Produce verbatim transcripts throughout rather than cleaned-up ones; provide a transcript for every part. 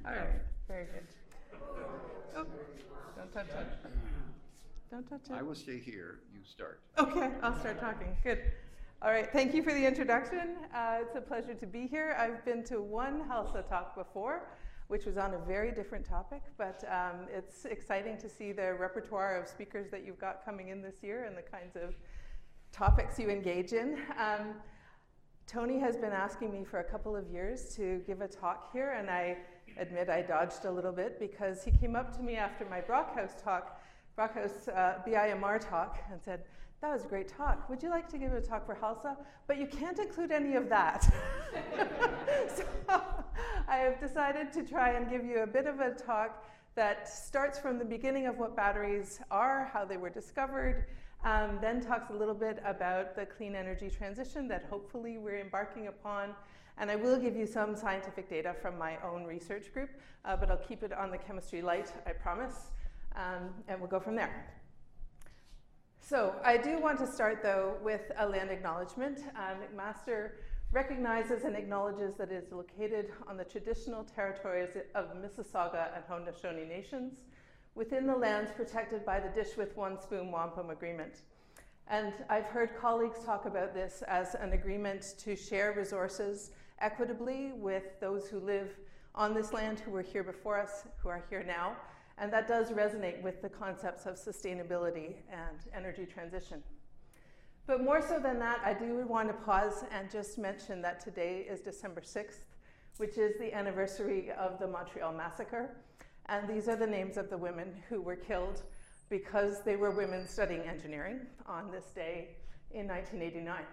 All right, very good. Oh, don't touch it. Don't touch it. I will stay here. You start. Okay, I'll start talking. Good. All right, thank you for the introduction. Uh, it's a pleasure to be here. I've been to one HALSA talk before, which was on a very different topic, but um, it's exciting to see the repertoire of speakers that you've got coming in this year and the kinds of topics you engage in. Um, Tony has been asking me for a couple of years to give a talk here, and I admit I dodged a little bit because he came up to me after my Brockhaus talk, Brockhaus uh, B I M R talk, and said, "That was a great talk. Would you like to give a talk for HALSA? But you can't include any of that." So I have decided to try and give you a bit of a talk that starts from the beginning of what batteries are, how they were discovered, um, then talks a little bit about the clean energy transition that hopefully we're embarking upon. And I will give you some scientific data from my own research group, uh, but I'll keep it on the chemistry light, I promise, um, and we'll go from there. So I do want to start, though, with a land acknowledgement. Uh, McMaster recognizes and acknowledges that it is located on the traditional territories of Mississauga and Haudenosaunee nations within the lands protected by the Dish with One Spoon Wampum Agreement. And I've heard colleagues talk about this as an agreement to share resources equitably with those who live on this land, who were here before us, who are here now. And that does resonate with the concepts of sustainability and energy transition. But more so than that, I do want to pause and just mention that today is December sixth, which is the anniversary of the Montreal Massacre. And these are the names of the women who were killed because they were women studying engineering on this day in nineteen eighty-nine.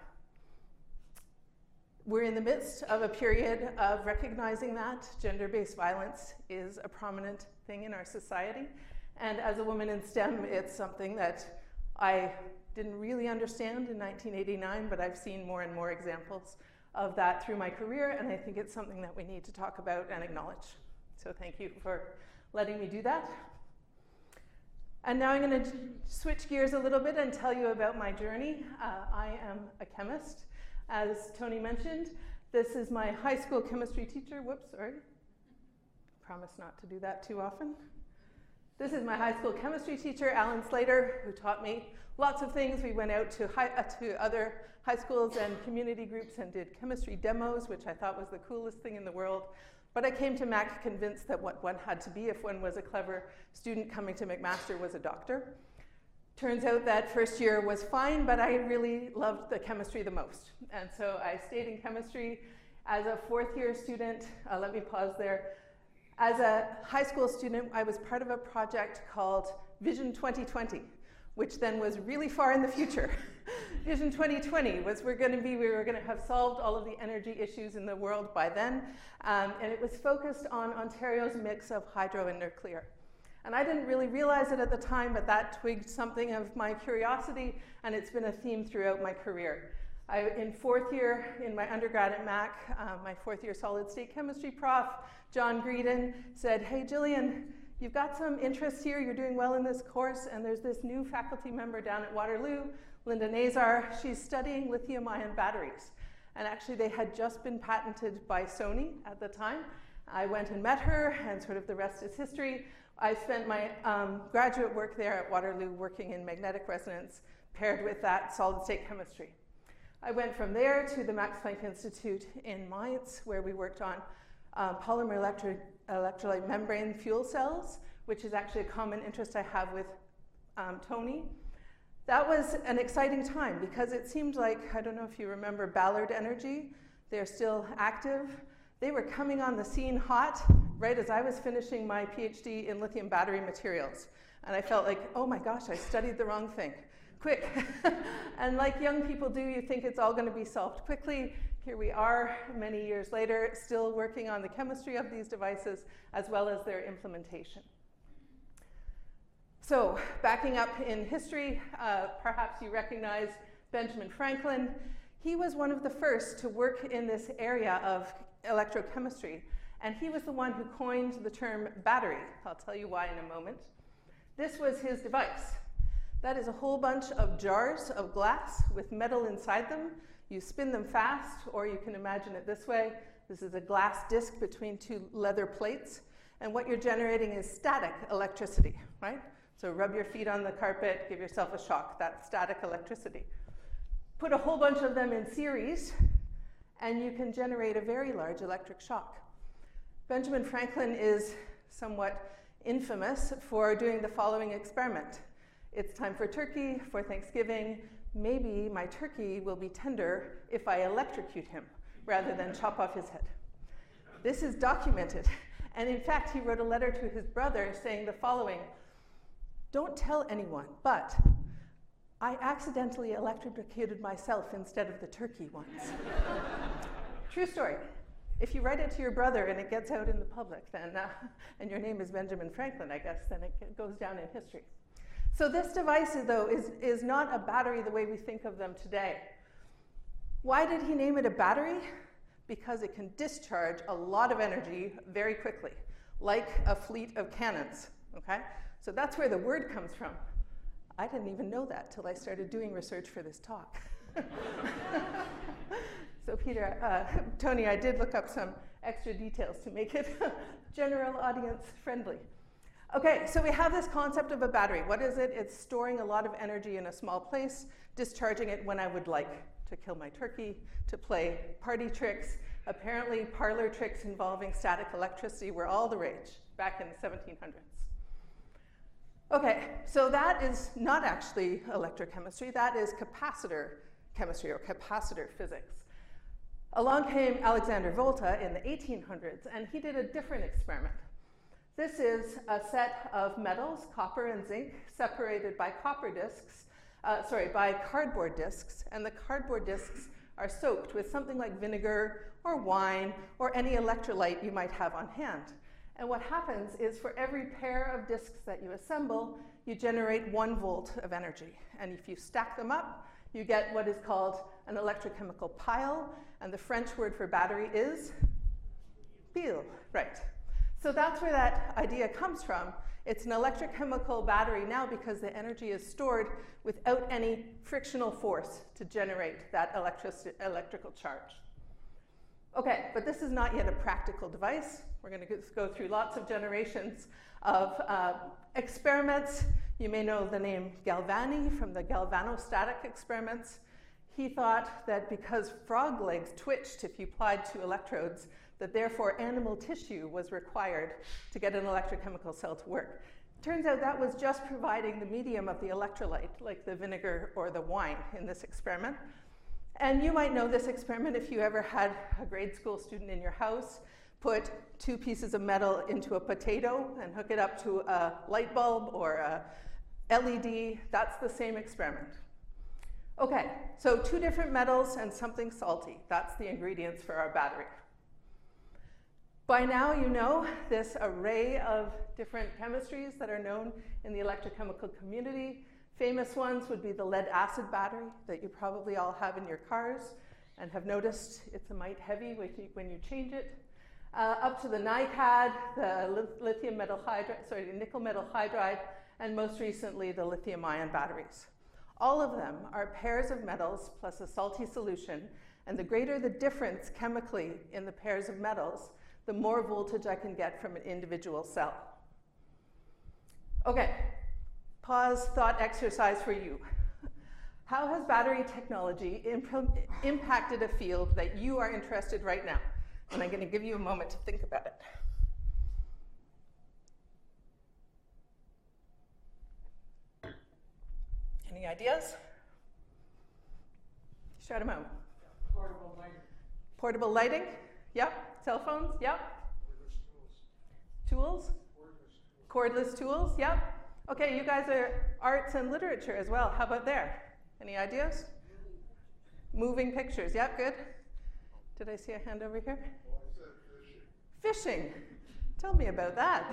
We're in the midst of a period of recognizing that gender-based violence is a prominent thing in our society. And as a woman in STEM, it's something that I didn't really understand in nineteen eighty-nine, but I've seen more and more examples of that through my career, and I think it's something that we need to talk about and acknowledge. So thank you for letting me do that. And now I'm going to switch gears a little bit and tell you about my journey. Uh, I am a chemist. As Tony mentioned, this is my high school chemistry teacher. Whoops, sorry. Promise not to do that too often. This is my high school chemistry teacher, Alan Slater, who taught me lots of things. We went out to, high, uh, to other high schools and community groups and did chemistry demos, which I thought was the coolest thing in the world. But I came to Mac convinced that what one had to be if one was a clever student coming to McMaster was a doctor. Turns out that first year was fine, but I really loved the chemistry the most. And so I stayed in chemistry as a fourth year student. Uh, let me pause there. As a high school student, I was part of a project called Vision twenty twenty, which then was really far in the future. Vision twenty twenty was we're going to be, we were going to have solved all of the energy issues in the world by then. Um, and it was focused on Ontario's mix of hydro and nuclear. And I didn't really realize it at the time, but that twigged something of my curiosity, and it's been a theme throughout my career. I, in fourth year, in my undergrad at Mac, uh, my fourth year solid state chemistry prof, John Greedon, said, "Hey, Jillian, you've got some interest here, you're doing well in this course, and there's this new faculty member down at Waterloo, Linda Nazar, she's studying lithium-ion batteries." And actually, they had just been patented by Sony at the time. I went and met her, and sort of the rest is history. I spent my um, graduate work there at Waterloo working in magnetic resonance paired with that solid state chemistry. I went from there to the Max Planck Institute in Mainz, where we worked on uh, polymer electro electrolyte membrane fuel cells, which is actually a common interest I have with um, Tony. That was an exciting time because it seemed like, I don't know if you remember Ballard Energy, they're still active. They were coming on the scene hot right as I was finishing my PhD in lithium battery materials. And I felt like, oh my gosh, I studied the wrong thing. Quick. And like young people do, you think it's all going to be solved quickly. Here we are, many years later, still working on the chemistry of these devices as well as their implementation. So, backing up in history, uh, perhaps you recognize Benjamin Franklin. He was one of the first to work in this area of electrochemistry, and he was the one who coined the term battery. I'll tell you why in a moment. This was his device. That is a whole bunch of jars of glass with metal inside them. You spin them fast, or you can imagine it this way. This is a glass disc between two leather plates. And what you're generating is static electricity, right? So rub your feet on the carpet, give yourself a shock. That's static electricity. Put a whole bunch of them in series, and you can generate a very large electric shock. Benjamin Franklin is somewhat infamous for doing the following experiment. It's time for turkey for Thanksgiving. Maybe my turkey will be tender if I electrocute him rather than chop off his head. This is documented. And in fact, he wrote a letter to his brother saying the following: "Don't tell anyone, but I accidentally electrocuted myself instead of the turkey once." True story. If you write it to your brother and it gets out in the public, then, uh, and your name is Benjamin Franklin, I guess, then it goes down in history. So this device, though, is, is not a battery the way we think of them today. Why did he name it a battery? Because it can discharge a lot of energy very quickly, like a fleet of cannons, okay? So that's where the word comes from. I didn't even know that till I started doing research for this talk. So Peter, uh, Tony, I did look up some extra details to make it general audience friendly. Okay, so we have this concept of a battery. What is it? It's storing a lot of energy in a small place, discharging it when I would like, to kill my turkey, to play party tricks. Apparently, parlor tricks involving static electricity were all the rage back in the seventeen hundreds. Okay, so that is not actually electrochemistry. That is capacitor chemistry or capacitor physics. Along came Alexander Volta in the eighteen hundreds, and he did a different experiment. This is a set of metals, copper and zinc, separated by copper discs, uh, sorry, by cardboard discs, and the cardboard discs are soaked with something like vinegar or wine or any electrolyte you might have on hand. And what happens is for every pair of discs that you assemble, you generate one volt of energy. And if you stack them up, you get what is called an electrochemical pile, and the French word for battery is pile, right. So that's where that idea comes from. It's an electrochemical battery now because the energy is stored without any frictional force to generate that electric- electrical charge. Okay, but this is not yet a practical device. We're going to go through lots of generations of uh, experiments. You may know the name Galvani from the galvanostatic experiments. He thought that because frog legs twitched if you applied two electrodes, that therefore animal tissue was required to get an electrochemical cell to work. Turns out that was just providing the medium of the electrolyte, like the vinegar or the wine in this experiment. And you might know this experiment if you ever had a grade school student in your house put two pieces of metal into a potato and hook it up to a light bulb or a L E D. That's the same experiment. Okay, so two different metals and something salty. That's the ingredients for our battery. By now you know this array of different chemistries that are known in the electrochemical community. Famous ones would be the lead acid battery that you probably all have in your cars and have noticed it's a mite heavy when you change it. Uh, up to the NiCad, the lithium metal hydride, sorry, nickel metal hydride, and most recently the lithium ion batteries. All of them are pairs of metals plus a salty solution, and the greater the difference chemically in the pairs of metals, the more voltage I can get from an individual cell. Okay, pause, thought exercise for you. How has battery technology imp- impacted a field that you are interested right now? And I'm going to give you a moment to think about it. Any ideas? Shout them out. Portable lighting. Portable lighting? Yep. Cell phones? Yep. Tools? Cordless tools? Yep. Okay, you guys are arts and literature as well. How about there? Any ideas? Moving pictures. Yep, good. Did I see a hand over here? Well, I said fishing. Fishing. Tell me about that.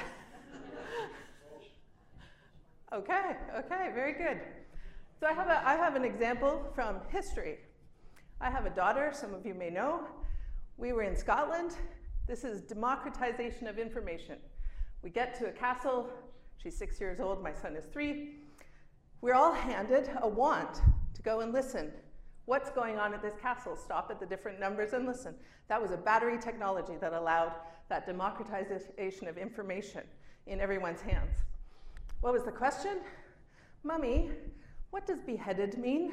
Okay, okay, very good. So I have, a, I have an example from history. I have a daughter, some of you may know. We were in Scotland. This is democratization of information. We get to a castle. She's six years old, my son is three. We're all handed a wand to go and listen What's going on at this castle? Stop at the different numbers and listen. That was a battery technology that allowed that democratization of information in everyone's hands. What was the question? Mummy, what does beheaded mean?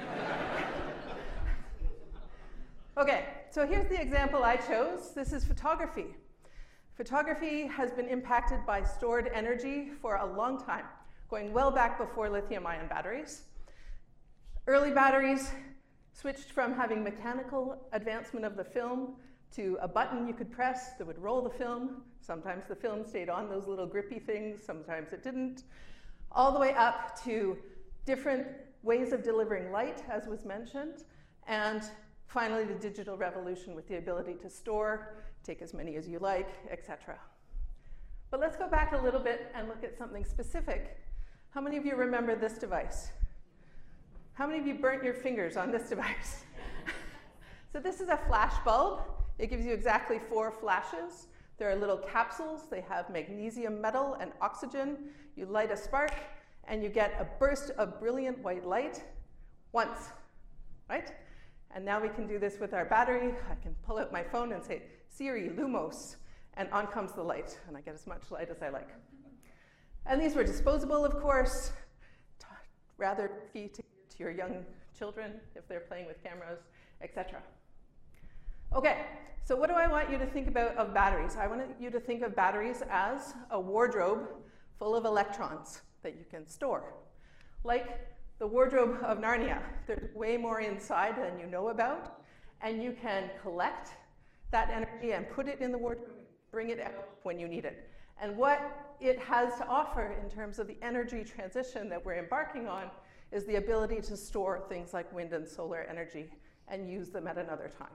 Okay, so here's the example I chose. This is photography. Photography has been impacted by stored energy for a long time, going well back before lithium-ion batteries. Early batteries switched from having mechanical advancement of the film to a button you could press that would roll the film. Sometimes the film stayed on those little grippy things, sometimes it didn't. All the way up to different ways of delivering light, as was mentioned, and finally the digital revolution with the ability to store, take as many as you like, et cetera. But let's go back a little bit and look at something specific. How many of you remember this device? How many of you burnt your fingers on this device? So this is a flash bulb. It gives you exactly four flashes. There are little capsules. They have magnesium metal and oxygen. You light a spark, and you get a burst of brilliant white light once, right? And now we can do this with our battery. I can pull out my phone and say, Siri, Lumos, and on comes the light, and I get as much light as I like. And these were disposable, of course, rather key to, to your young children if they're playing with cameras, et cetera. Okay, so what do I want you to think about of batteries? I want you to think of batteries as a wardrobe full of electrons that you can store. Like the wardrobe of Narnia, there's way more inside than you know about, and you can collect that energy and put it in the wardrobe, bring it out when you need it. And what it has to offer in terms of the energy transition that we're embarking on is the ability to store things like wind and solar energy and use them at another time.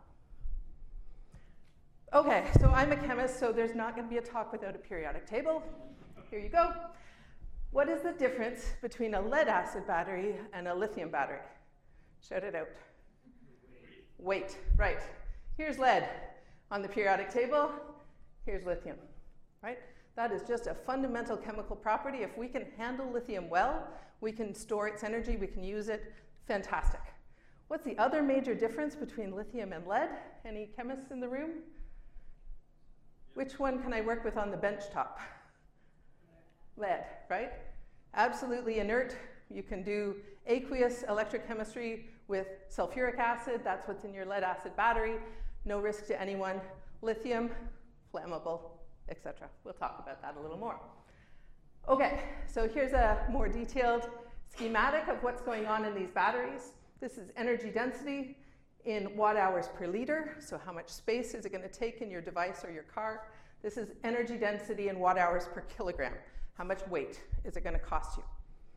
Okay, so I'm a chemist, so there's not going to be a talk without a periodic table. Here you go. What is the difference between a lead-acid battery and a lithium battery? Shout it out. Weight. Weight, right. Here's lead on the periodic table. Here's lithium, right? That is just a fundamental chemical property. If we can handle lithium well, we can store its energy, we can use it. Fantastic. What's the other major difference between lithium and lead? Any chemists in the room? Which one can I work with on the bench top? Lead, right? Absolutely inert. You can do aqueous electrochemistry with sulfuric acid. That's what's in your lead acid battery. No risk to anyone. Lithium, flammable, et cetera. We'll talk about that a little more. Okay, so here's a more detailed schematic of what's going on in these batteries. This is energy density in watt hours per liter. So how much space is it going to take in your device or your car? This is energy density in watt hours per kilogram. How much weight is it going to cost you?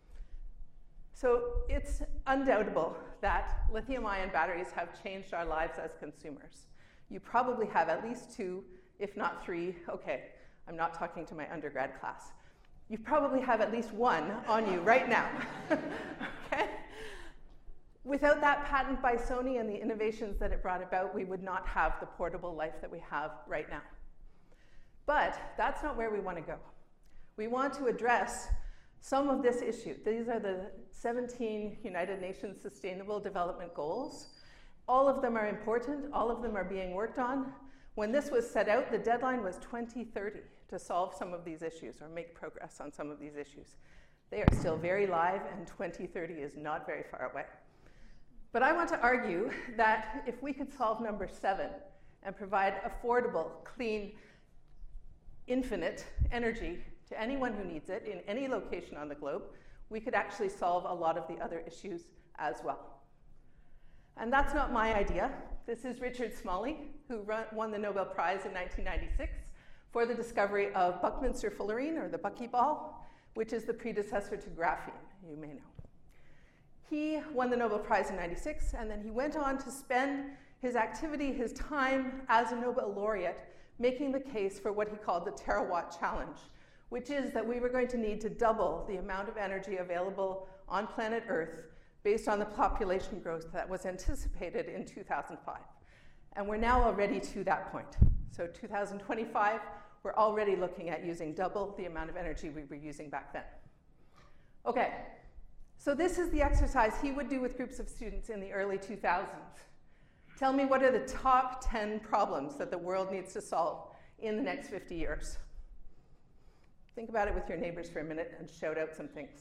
So it's undoubtable that lithium-ion batteries have changed our lives as consumers. You probably have at least two, if not three. Okay, I'm not talking to my undergrad class. You probably have at least one on you right now. Okay? Without that patent by Sony and the innovations that it brought about, we would not have the portable life that we have right now. But that's not where we want to go. We want to address some of this issue. These are the seventeen United Nations Sustainable Development Goals. All of them are important. All of them are being worked on. When this was set out, the deadline was twenty thirty to solve some of these issues or make progress on some of these issues. They are still very live, and twenty thirty is not very far away. But I want to argue that if we could solve number seven and provide affordable, clean, infinite energy to anyone who needs it in any location on the globe, we could actually solve a lot of the other issues as well. And that's not my idea. This is Richard Smalley, who run, won the Nobel Prize in nineteen ninety-six for the discovery of Buckminster fullerene, or the buckyball, which is the predecessor to graphene, you may know. He won the Nobel Prize in ninety-six, and then he went on to spend his activity, his time as a Nobel laureate, making the case for what he called the terawatt challenge, which is that we were going to need to double the amount of energy available on planet Earth based on the population growth that was anticipated in two thousand five. And we're now already to that point. So two thousand twenty-five, we're already looking at using double the amount of energy we were using back then. Okay, So this is the exercise he would do with groups of students in the early two thousands. Tell me, what are the top ten problems that the world needs to solve in the next fifty years? Think about it with your neighbors for a minute and shout out some things.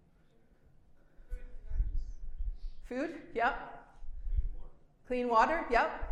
Food? Yep. Clean water? Yep.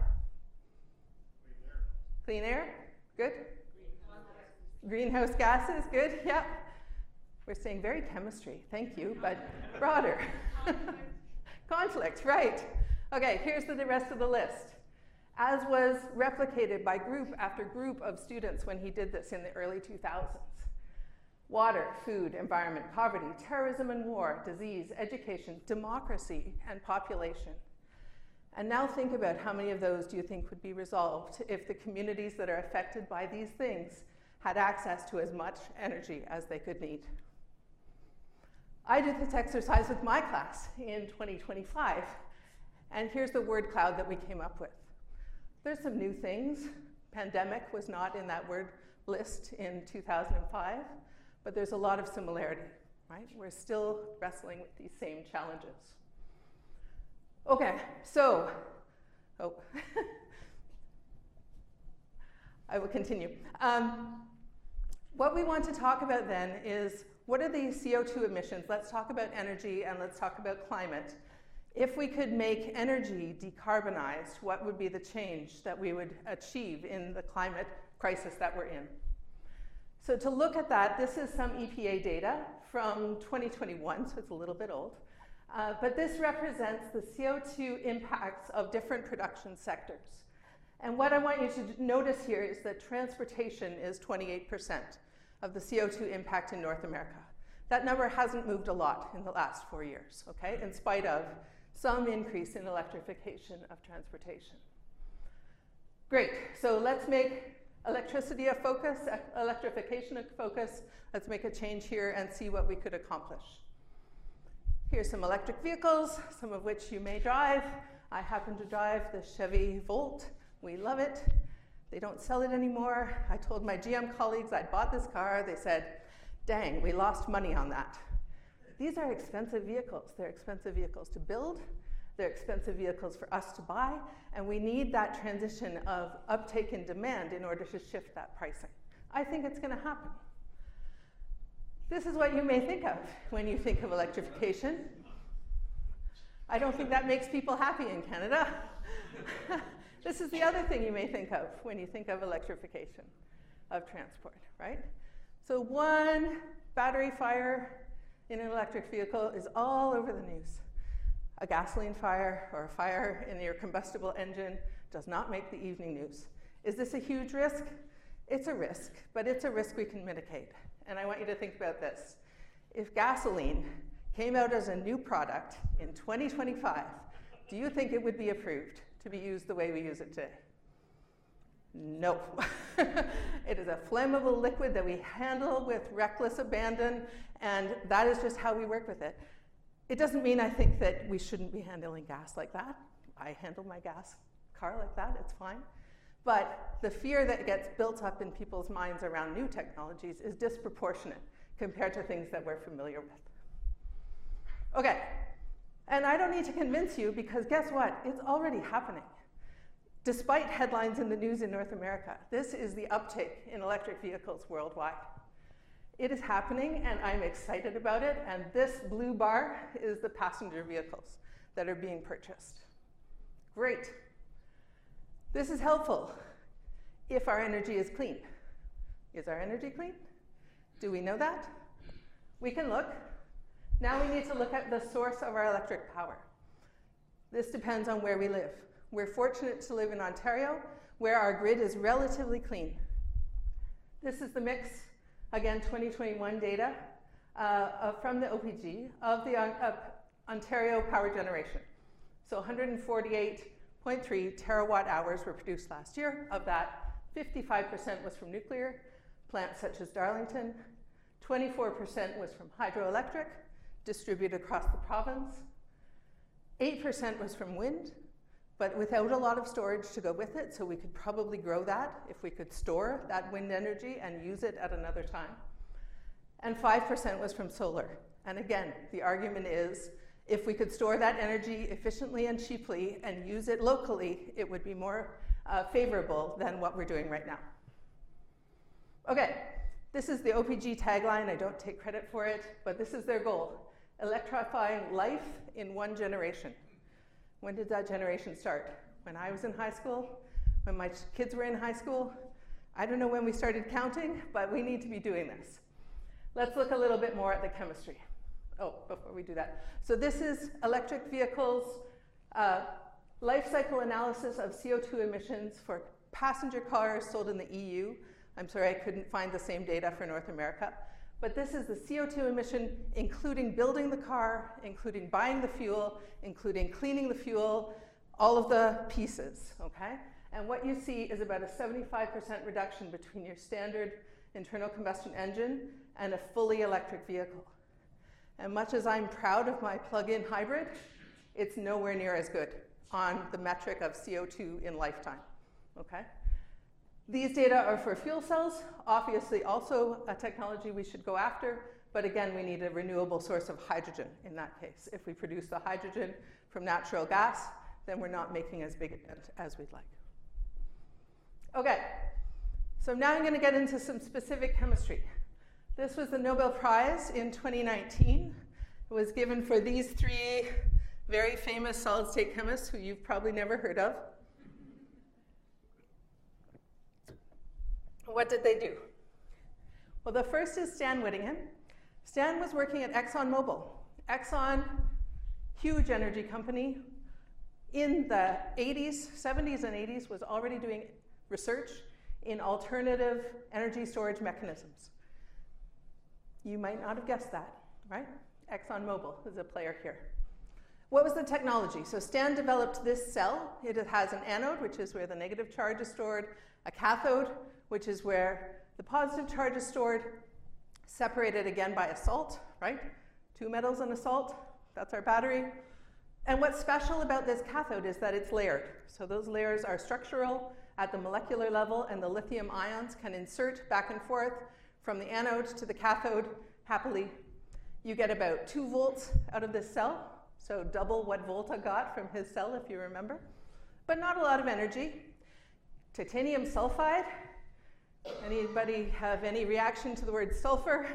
Clean air? Good. Greenhouse gases? Good. Yep. We're saying very chemistry, thank you, but broader. Conflict, right. Okay, here's the, the rest of the list. As was replicated by group after group of students when he did this in the early two thousands. Water, food, environment, poverty, terrorism and war, disease, education, democracy, and population. And now think about how many of those do you think would be resolved if the communities that are affected by these things had access to as much energy as they could need. I did this exercise with my class in twenty twenty-five, and here's the word cloud that we came up with. There's some new things. Pandemic was not in that word list in two thousand five, but there's a lot of similarity, right? We're still wrestling with these same challenges. Okay, so, oh, I will continue. Um, what we want to talk about then is, what are the C O two emissions? Let's talk about energy and let's talk about climate. If we could make energy decarbonized, what would be the change that we would achieve in the climate crisis that we're in? So to look at that, this is some E P A data from twenty twenty-one, so it's a little bit old. Uh, but this represents the C O two impacts of different production sectors. And what I want you to notice here is that transportation is twenty-eight percent of the C O two impact in North America. That number hasn't moved a lot in the last four years, okay, in spite of some increase in electrification of transportation. Great, so let's make electricity a focus, electrification a focus. Let's make a change here and see what we could accomplish. Here's some electric vehicles, some of which you may drive. I happen to drive the Chevy Volt. We love it. They don't sell it anymore. I told my G M colleagues I'd bought this car. They said, dang, we lost money on that. These are expensive vehicles. They're expensive vehicles to build. They're expensive vehicles for us to buy. And we need that transition of uptake in demand in order to shift that pricing. I think it's going to happen. This is what you may think of when you think of electrification. I don't think that makes people happy in Canada. This is the other thing you may think of when you think of electrification of transport, right? So one battery fire in an electric vehicle is all over the news. A gasoline fire or a fire in your combustible engine does not make the evening news. Is this a huge risk? It's a risk, but it's a risk we can mitigate. And I want you to think about this. If gasoline came out as a new product in twenty twenty-five, do you think it would be approved to be used the way we use it today? No. It is a flammable liquid that we handle with reckless abandon, and that is just how we work with it. It doesn't mean I think that we shouldn't be handling gas like that. I handle my gas car like that, it's fine. But the fear that gets built up in people's minds around new technologies is disproportionate compared to things that we're familiar with. Okay, and I don't need to convince you, because guess what? It's already happening. Despite headlines in the news in North America, this is the uptake in electric vehicles worldwide. It is happening, and I'm excited about it, and this blue bar is the passenger vehicles that are being purchased. Great. This is helpful if our energy is clean. Is our energy clean? Do we know that? We can look. Now we need to look at the source of our electric power. This depends on where we live. We're fortunate to live in Ontario, where our grid is relatively clean. This is the mix, again, twenty twenty-one data uh, from the O P G of the uh, Ontario power generation. So one hundred forty-eight point three terawatt hours were produced last year. Of that, fifty-five percent was from nuclear plants such as Darlington, twenty-four percent was from hydroelectric, distributed across the province, eight percent was from wind, but without a lot of storage to go with it, so we could probably grow that if we could store that wind energy and use it at another time. And five percent was from solar. And again, the argument is, if we could store that energy efficiently and cheaply and use it locally, it would be more uh, favorable than what we're doing right now. Okay, this is the O P G tagline. I don't take credit for it, but this is their goal: electrifying life in one generation. When did that generation start? When I was in high school? When my kids were in high school? I don't know when we started counting, but we need to be doing this. Let's look a little bit more at the chemistry. Oh, before we do that. So this is electric vehicles, uh, life cycle analysis of C O two emissions for passenger cars sold in the E U. I'm sorry I couldn't find the same data for North America. But this is the C O two emission, including building the car, including buying the fuel, including cleaning the fuel, all of the pieces, okay? And what you see is about a seventy-five percent reduction between your standard internal combustion engine and a fully electric vehicle. And much as I'm proud of my plug-in hybrid, it's nowhere near as good on the metric of C O two in lifetime, okay? These data are for fuel cells, obviously also a technology we should go after, but again, we need a renewable source of hydrogen in that case. If we produce the hydrogen from natural gas, then we're not making as big a dent as we'd like. Okay, so now I'm going to get into some specific chemistry. This was the Nobel Prize in twenty nineteen. It was given for these three very famous solid-state chemists who you've probably never heard of. What did they do? Well, the first is Stan Whittingham. Stan was working at ExxonMobil. Exxon, huge energy company, in the eighties, seventies and eighties was already doing research in alternative energy storage mechanisms. You might not have guessed that, right? ExxonMobil is a player here. What was the technology? So Stan developed this cell. It has an anode, which is where the negative charge is stored, a cathode, which is where the positive charge is stored, separated again by a salt, right? Two metals and a salt, that's our battery. And what's special about this cathode is that it's layered. So those layers are structural at the molecular level, and the lithium ions can insert back and forth from the anode to the cathode happily. You get about two volts out of this cell, so double what Volta got from his cell, if you remember, but not a lot of energy. Titanium sulfide. Anybody have any reaction to the word sulfur?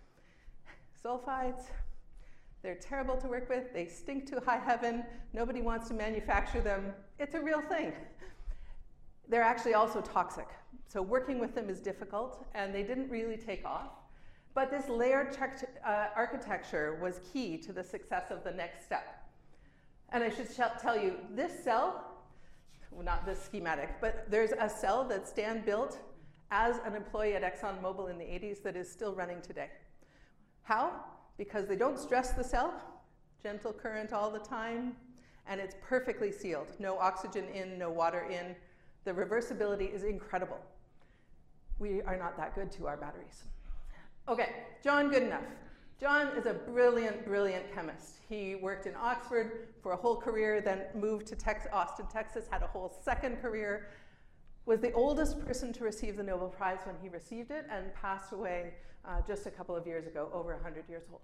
Sulfides, they're terrible to work with. They stink to high heaven. Nobody wants to manufacture them. It's a real thing. They're actually also toxic. So working with them is difficult, and they didn't really take off. But this layered uh, architecture was key to the success of the next step. And I should tell you, this cell, well, not this schematic, but there's a cell that Stan built as an employee at ExxonMobil in the eighties that is still running today. How? Because they don't stress the cell, gentle current all the time, and it's perfectly sealed. No oxygen in, no water in. The reversibility is incredible. We are not that good to our batteries. Okay, John Goodenough. John is a brilliant, brilliant chemist. He worked in Oxford for a whole career, then moved to Tex- Austin, Texas, had a whole second career, was the oldest person to receive the Nobel Prize when he received it, and passed away uh, just a couple of years ago, over one hundred years old.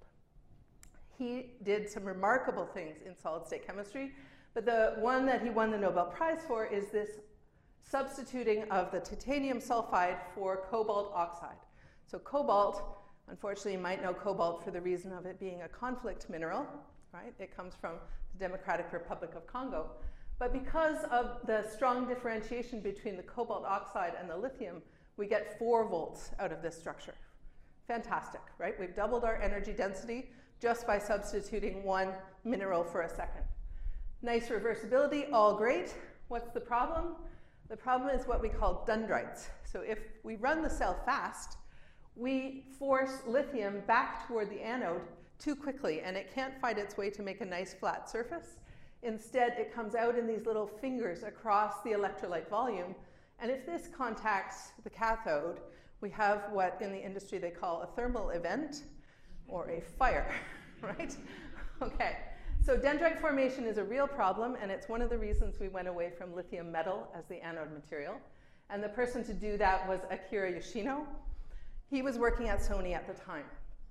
He did some remarkable things in solid-state chemistry, but the one that he won the Nobel Prize for is this substituting of the titanium sulfide for cobalt oxide. So cobalt, unfortunately, you might know cobalt for the reason of it being a conflict mineral, right? It comes from the Democratic Republic of Congo. But because of the strong differentiation between the cobalt oxide and the lithium, we get four volts out of this structure. Fantastic, right? We've doubled our energy density just by substituting one mineral for a second. Nice reversibility, all great. What's the problem? The problem is what we call dendrites. So if we run the cell fast, we force lithium back toward the anode too quickly, and it can't find its way to make a nice flat surface. Instead, it comes out in these little fingers across the electrolyte volume, and if this contacts the cathode, we have what in the industry they call a thermal event, or a fire, right? Okay, so dendrite formation is a real problem, and it's one of the reasons we went away from lithium metal as the anode material. And the person to do that was Akira Yoshino. He was working at Sony at the time.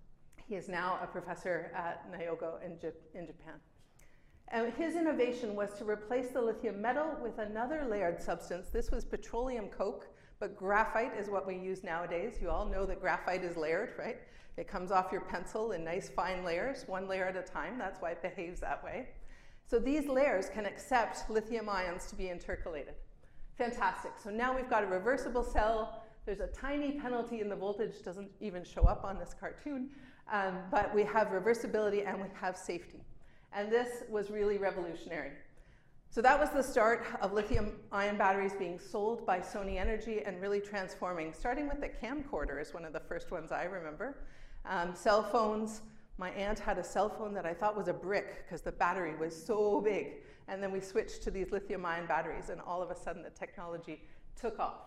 He is now a professor at Nyogo in, J- in Japan. And his innovation was to replace the lithium metal with another layered substance. This was petroleum coke, but graphite is what we use nowadays. You all know that graphite is layered, right? It comes off your pencil in nice fine layers, one layer at a time. That's why it behaves that way. So these layers can accept lithium ions to be intercalated. Fantastic. So now we've got a reversible cell. There's a tiny penalty in the voltage, doesn't even show up on this cartoon, um, but we have reversibility and we have safety. And this was really revolutionary. So that was the start of lithium-ion batteries being sold by Sony Energy and really transforming, starting with the camcorder is one of the first ones I remember. Um, cell phones. My aunt had a cell phone that I thought was a brick because the battery was so big. And then we switched to these lithium-ion batteries, and all of a sudden the technology took off.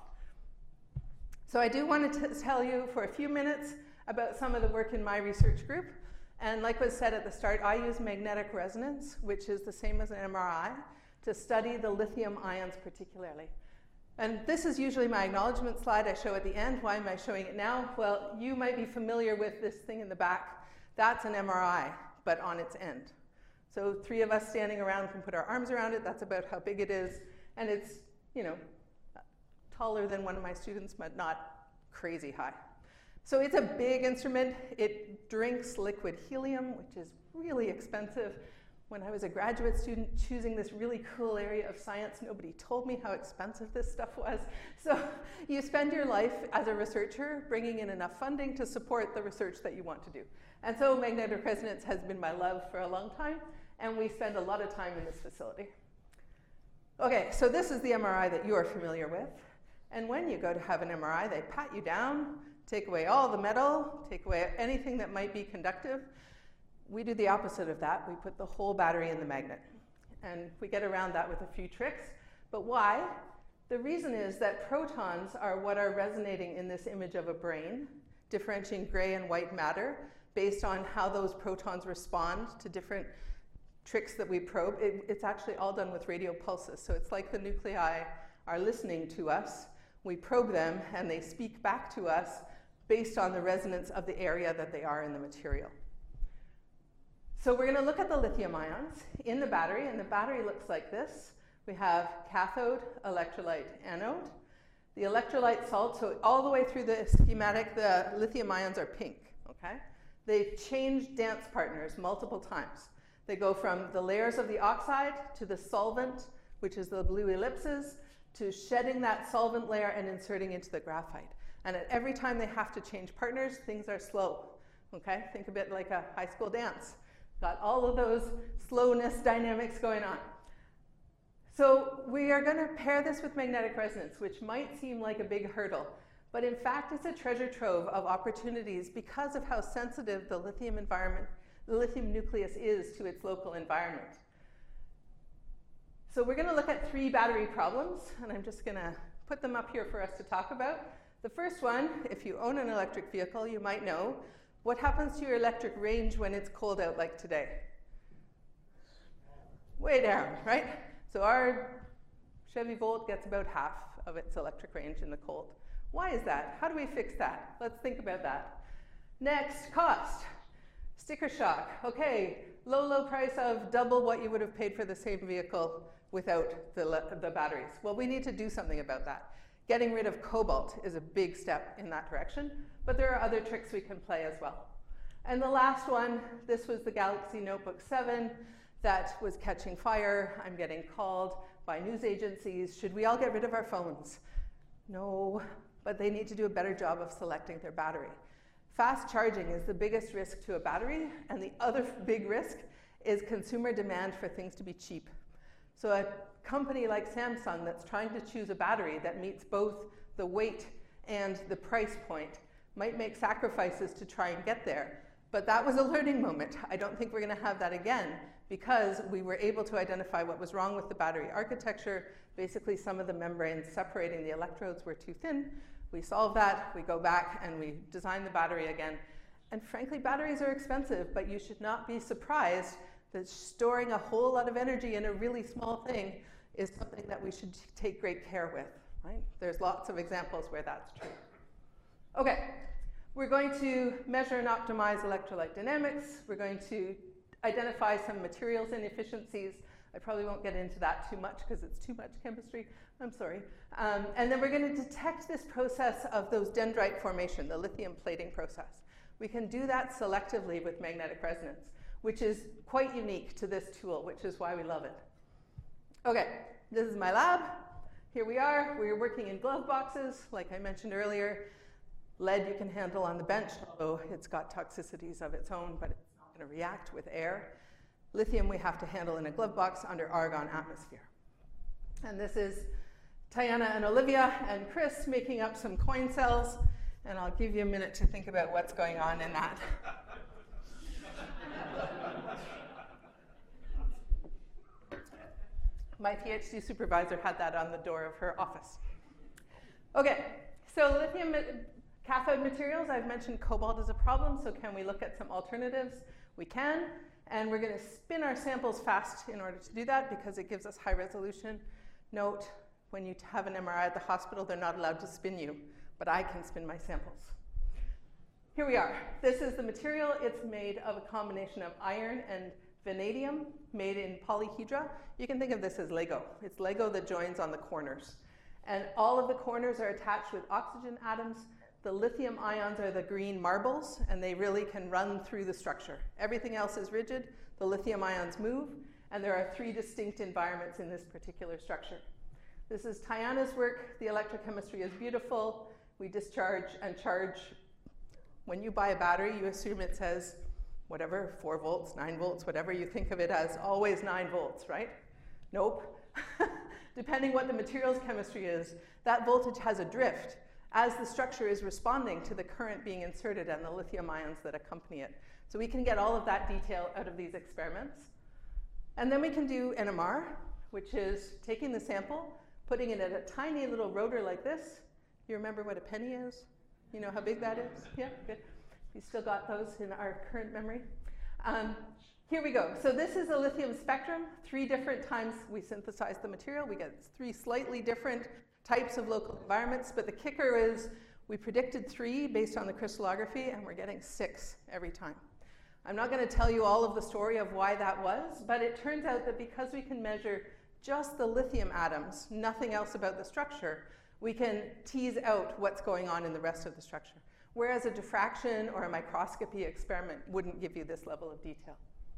So I do want to tell you for a few minutes about some of the work in my research group. And like was said at the start, I use magnetic resonance, which is the same as an M R I, to study the lithium ions particularly. And this is usually my acknowledgement slide I show at the end. Why am I showing it now? Well, you might be familiar with this thing in the back. That's an M R I, but on its end. So three of us standing around can put our arms around it. That's about how big it is. And it's, you know, taller than one of my students, but not crazy high. So it's a big instrument. It drinks liquid helium, which is really expensive. When I was a graduate student choosing this really cool area of science, nobody told me how expensive this stuff was. So you spend your life as a researcher bringing in enough funding to support the research that you want to do. And so magnetic resonance has been my love for a long time, and we spend a lot of time in this facility. Okay, so this is the M R I that you are familiar with. And when you go to have an M R I, they pat you down, take away all the metal, take away anything that might be conductive. We do the opposite of that. We put the whole battery in the magnet. And we get around that with a few tricks. But why? The reason is that protons are what are resonating in this image of a brain, differentiating gray and white matter based on how those protons respond to different tricks that we probe. It, it's actually all done with radio pulses. So it's like the nuclei are listening to us. We probe them, and they speak back to us based on the resonance of the area that they are in the material. So we're going to look at the lithium ions in the battery, and the battery looks like this. We have cathode, electrolyte, anode. The electrolyte salt, so all the way through the schematic, the lithium ions are pink, okay? They've changed dance partners multiple times. They go from the layers of the oxide to the solvent, which is the blue ellipses, to shedding that solvent layer and inserting into the graphite. And at every time they have to change partners, things are slow, okay? Think of it like a high school dance. Got all of those slowness dynamics going on. So we are going to pair this with magnetic resonance, which might seem like a big hurdle, but in fact it's a treasure trove of opportunities because of how sensitive the lithium environment, the lithium nucleus is to its local environment. So we're going to look at three battery problems, and I'm just going to put them up here for us to talk about. The first one, if you own an electric vehicle, you might know, what happens to your electric range when it's cold out like today? Way down, right? So our Chevy Volt gets about half of its electric range in the cold. Why is that? How do we fix that? Let's think about that. Next, cost. Sticker shock. Okay, low, low price of double what you would have paid for the same vehicle without the, the batteries. Well, we need to do something about that. Getting rid of cobalt is a big step in that direction, but there are other tricks we can play as well. And the last one, this was the Galaxy Notebook seven that was catching fire. I'm getting called by news agencies. Should we all get rid of our phones? No, but they need to do a better job of selecting their battery. Fast charging is the biggest risk to a battery, and the other big risk is consumer demand for things to be cheap. So a company like Samsung that's trying to choose a battery that meets both the weight and the price point might make sacrifices to try and get there. But that was a learning moment. I don't think we're going to have that again because we were able to identify what was wrong with the battery architecture. Basically, some of the membranes separating the electrodes were too thin. We solve that, we go back, and we design the battery again. And frankly, batteries are expensive, but you should not be surprised that storing a whole lot of energy in a really small thing is something that we should take great care with, right? There's lots of examples where that's true. Okay, We're going to measure and optimize electrolyte dynamics. We're going to identify some materials inefficiencies. I probably won't get into that too much because it's too much chemistry. I'm sorry. Um, and then we're going to detect this process of those dendrite formation, the lithium plating process. We can do that selectively with magnetic resonance, which is quite unique to this tool, which is why we love it. Okay, this is my lab. Here we are. We're working in glove boxes, like I mentioned earlier. Lead you can handle on the bench, although it's got toxicities of its own, but it's not going to react with air. Lithium we have to handle in a glove box under argon atmosphere. And this is Tiana and Olivia and Chris making up some coin cells, and I'll give you a minute to think about what's going on in that. My PhD supervisor had that on the door of her office. Okay, so lithium cathode materials, I've mentioned cobalt is a problem, so can we look at some alternatives? We can, and we're going to spin our samples fast in order to do that because it gives us high resolution. Note, when you have an M R I at the hospital, they're not allowed to spin you, but I can spin my samples. Here we are. This is the material. It's made of a combination of iron and vanadium made in polyhedra. You can think of this as Lego. It's Lego that joins on the corners. And all of the corners are attached with oxygen atoms. The lithium ions are the green marbles, and they really can run through the structure. Everything else is rigid. The lithium ions move, and there are three distinct environments in this particular structure. This is Tiana's work. The electrochemistry is beautiful. We discharge and charge. When you buy a battery, you assume it says whatever, four volts, nine volts, whatever you think of it as, always nine volts, right? Nope. Depending what the materials chemistry is, that voltage has a drift as the structure is responding to the current being inserted and the lithium ions that accompany it. So we can get all of that detail out of these experiments. And then we can do N M R, which is taking the sample, putting it in a tiny little rotor like this. You remember what a penny is? You know how big that is? Yeah, good. We still got those in our current memory. Um, here we go. So this is a lithium spectrum. Three different times we synthesize the material. We get three slightly different types of local environments, but the kicker is we predicted three based on the crystallography, and we're getting six every time. I'm not going to tell you all of the story of why that was, but it turns out that because we can measure just the lithium atoms, nothing else about the structure, we can tease out what's going on in the rest of the structure. Whereas a diffraction or a microscopy experiment wouldn't give you this level of detail.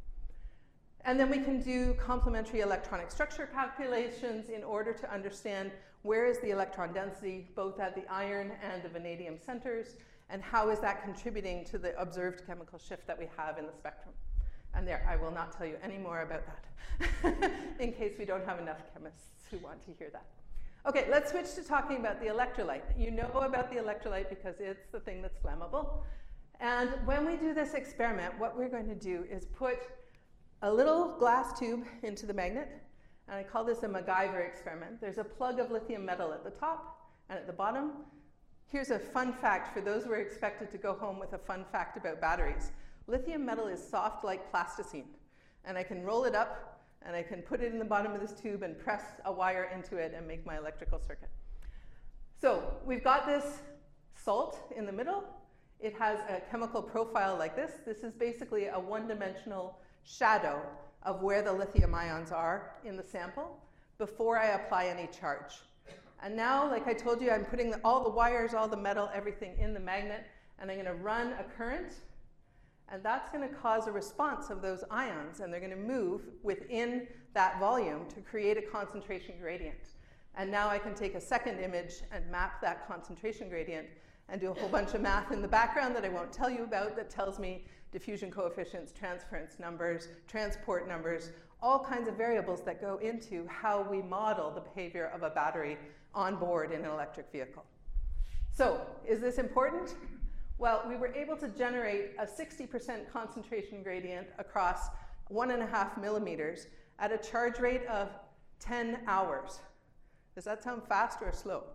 And then we can do complementary electronic structure calculations in order to understand where is the electron density, both at the iron and the vanadium centers, and how is that contributing to the observed chemical shift that we have in the spectrum. And there, I will not tell you any more about that, in case we don't have enough chemists who want to hear that. Okay, let's switch to talking about the electrolyte. You know about the electrolyte because it's the thing that's flammable. And when we do this experiment, what we're going to do is put a little glass tube into the magnet, and I call this a MacGyver experiment. There's a plug of lithium metal at the top and at the bottom. Here's a fun fact for those who are expected to go home with a fun fact about batteries. Lithium metal is soft like plasticine, and I can roll it up and I can put it in the bottom of this tube and press a wire into it and make my electrical circuit. So we've got this salt in the middle. It has a chemical profile like this. This is basically a one-dimensional shadow of where the lithium ions are in the sample before I apply any charge. And now, like I told you, I'm putting the, all the wires, all the metal, everything in the magnet, and I'm going to run a current. And that's going to cause a response of those ions, and they're going to move within that volume to create a concentration gradient. And now I can take a second image and map that concentration gradient and do a whole bunch of math in the background that I won't tell you about that tells me diffusion coefficients, transference numbers, transport numbers, all kinds of variables that go into how we model the behavior of a battery on board in an electric vehicle. So, is this important? Well, we were able to generate a sixty percent concentration gradient across one and a half millimeters at a charge rate of ten hours. Does that sound fast or slow?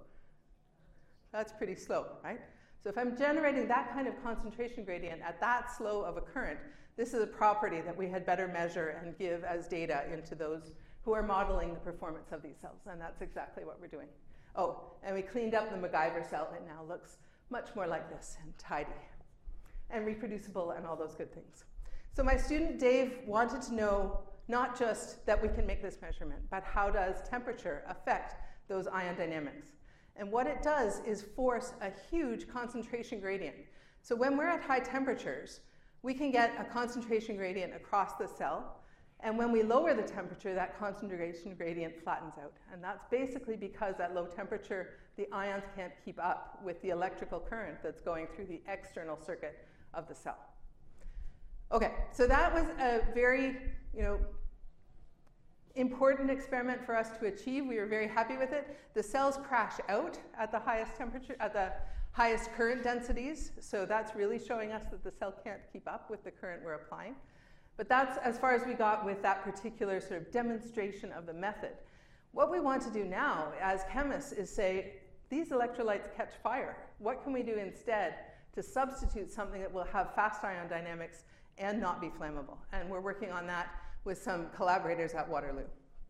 That's pretty slow, right? So if I'm generating that kind of concentration gradient at that slow of a current, this is a property that we had better measure and give as data into those who are modeling the performance of these cells, and that's exactly what we're doing. Oh, and we cleaned up the MacGyver cell. It now looks much more like this and tidy and reproducible and all those good things. So my student Dave wanted to know not just that we can make this measurement, but how does temperature affect those ion dynamics? And what it does is force a huge concentration gradient. So when we're at high temperatures, we can get a concentration gradient across the cell. And when we lower the temperature, that concentration gradient flattens out. And that's basically because at low temperature, the ions can't keep up with the electrical current that's going through the external circuit of the cell. Okay, so that was a very, you know, important experiment for us to achieve. We were very happy with it. The cells crash out at the highest temperature, at the highest current densities. So that's really showing us that the cell can't keep up with the current we're applying. But that's as far as we got with that particular sort of demonstration of the method. What we want to do now as chemists is say, these electrolytes catch fire. What can we do instead to substitute something that will have fast ion dynamics and not be flammable? And we're working on that with some collaborators at Waterloo.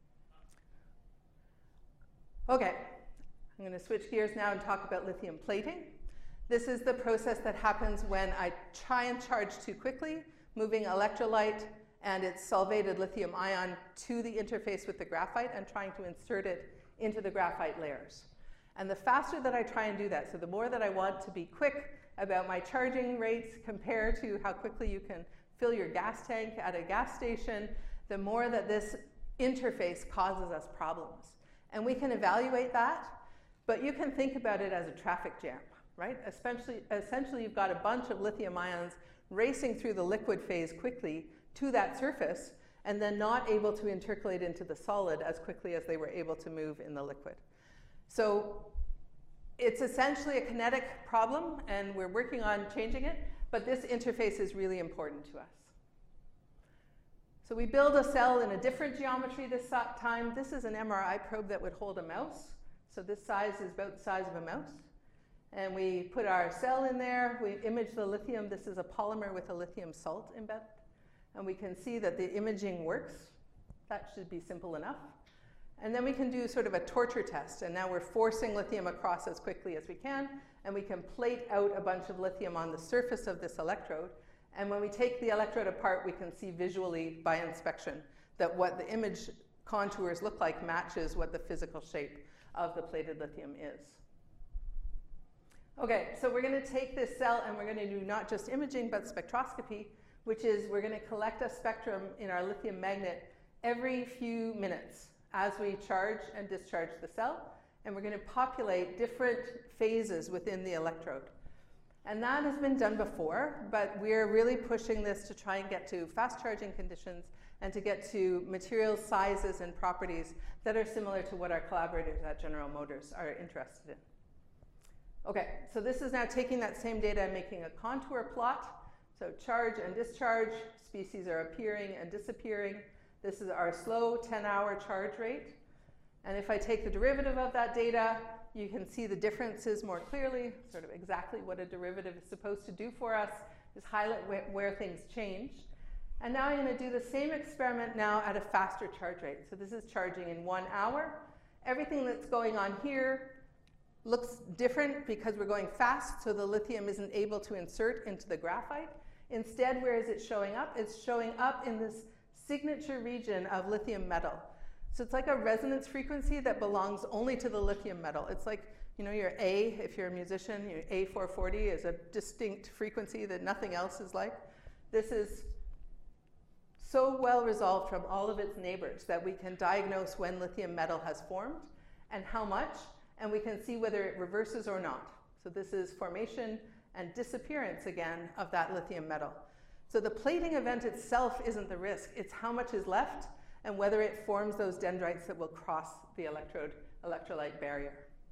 Okay, I'm going to switch gears now and talk about lithium plating. This is the process that happens when I try and charge too quickly, moving electrolyte and its solvated lithium ion to the interface with the graphite and trying to insert it into the graphite layers. And the faster that I try and do that, so the more that I want to be quick about my charging rates compared to how quickly you can fill your gas tank at a gas station, the more that this interface causes us problems. And we can evaluate that, but you can think about it as a traffic jam, right? Essentially, essentially you've got a bunch of lithium ions racing through the liquid phase quickly to that surface and then not able to intercalate into the solid as quickly as they were able to move in the liquid. So it's essentially a kinetic problem, and we're working on changing it, but this interface is really important to us. So we build a cell in a different geometry this time. This is an M R I probe that would hold a mouse. So this size is about the size of a mouse. And we put our cell in there. We image the lithium. This is a polymer with a lithium salt embedded. And we can see that the imaging works. That should be simple enough. And then we can do sort of a torture test. And now we're forcing lithium across as quickly as we can. And we can plate out a bunch of lithium on the surface of this electrode. And when we take the electrode apart, we can see visually by inspection that what the image contours look like matches what the physical shape of the plated lithium is. Okay, so we're going to take this cell and we're going to do not just imaging, but spectroscopy, which is we're going to collect a spectrum in our lithium magnet every few minutes as we charge and discharge the cell. And we're going to populate different phases within the electrode. And that has been done before, but we're really pushing this to try and get to fast charging conditions and to get to material sizes and properties that are similar to what our collaborators at General Motors are interested in. Okay, so this is now taking that same data and making a contour plot. So charge and discharge, species are appearing and disappearing. This is our slow ten hour charge rate. And if I take the derivative of that data, you can see the differences more clearly, sort of exactly what a derivative is supposed to do for us, is highlight where, where things change. And now I'm going to do the same experiment now at a faster charge rate. So this is charging in one hour. Everything that's going on here looks different because we're going fast, so the lithium isn't able to insert into the graphite. Instead, where is it showing up? It's showing up in this signature region of lithium metal. So it's like a resonance frequency that belongs only to the lithium metal. It's like, you know, your A, if you're a musician, your A four forty is a distinct frequency that nothing else is like. This is so well resolved from all of its neighbors that we can diagnose when lithium metal has formed and how much, and we can see whether it reverses or not. So this is formation and disappearance again of that lithium metal. So the plating event itself isn't the risk, it's how much is left and whether it forms those dendrites that will cross the electrode electrolyte barrier.